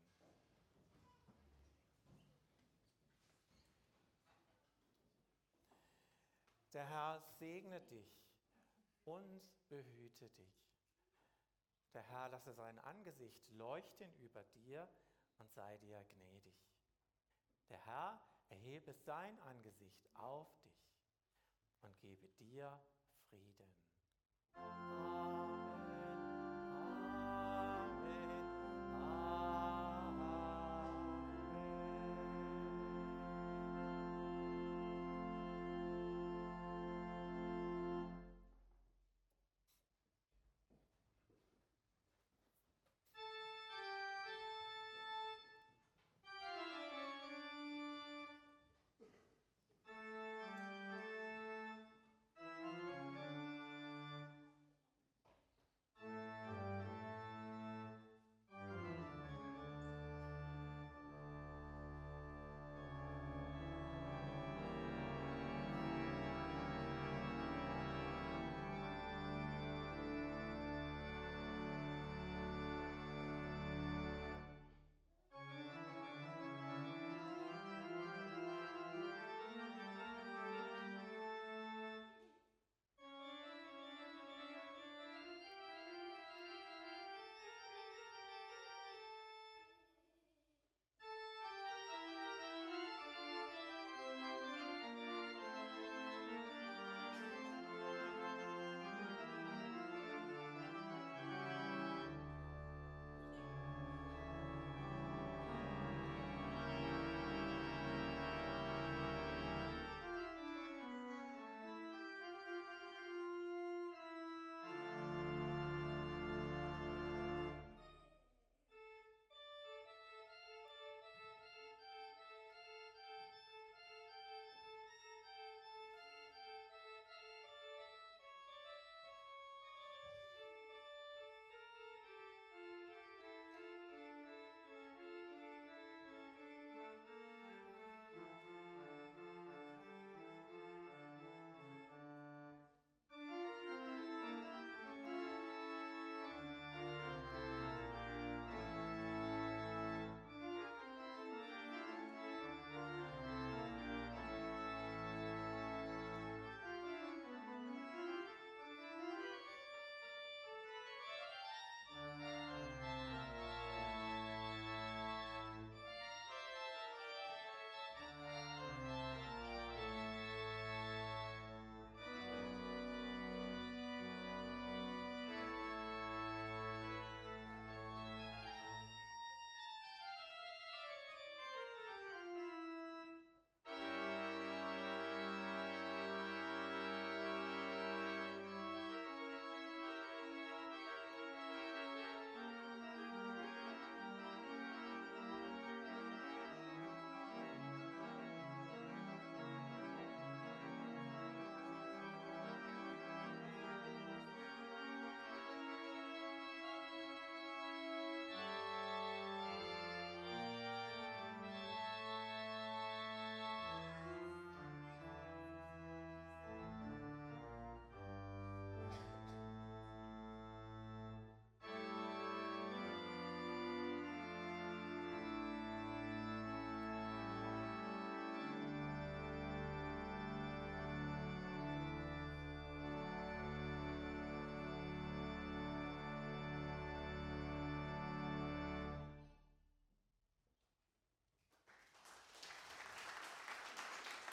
Der Herr segne dich und behüte dich. Der Herr lasse sein Angesicht leuchten über dir und sei dir gnädig. Der Herr erhebe sein Angesicht auf dich und gebe dir Frieden. Amen.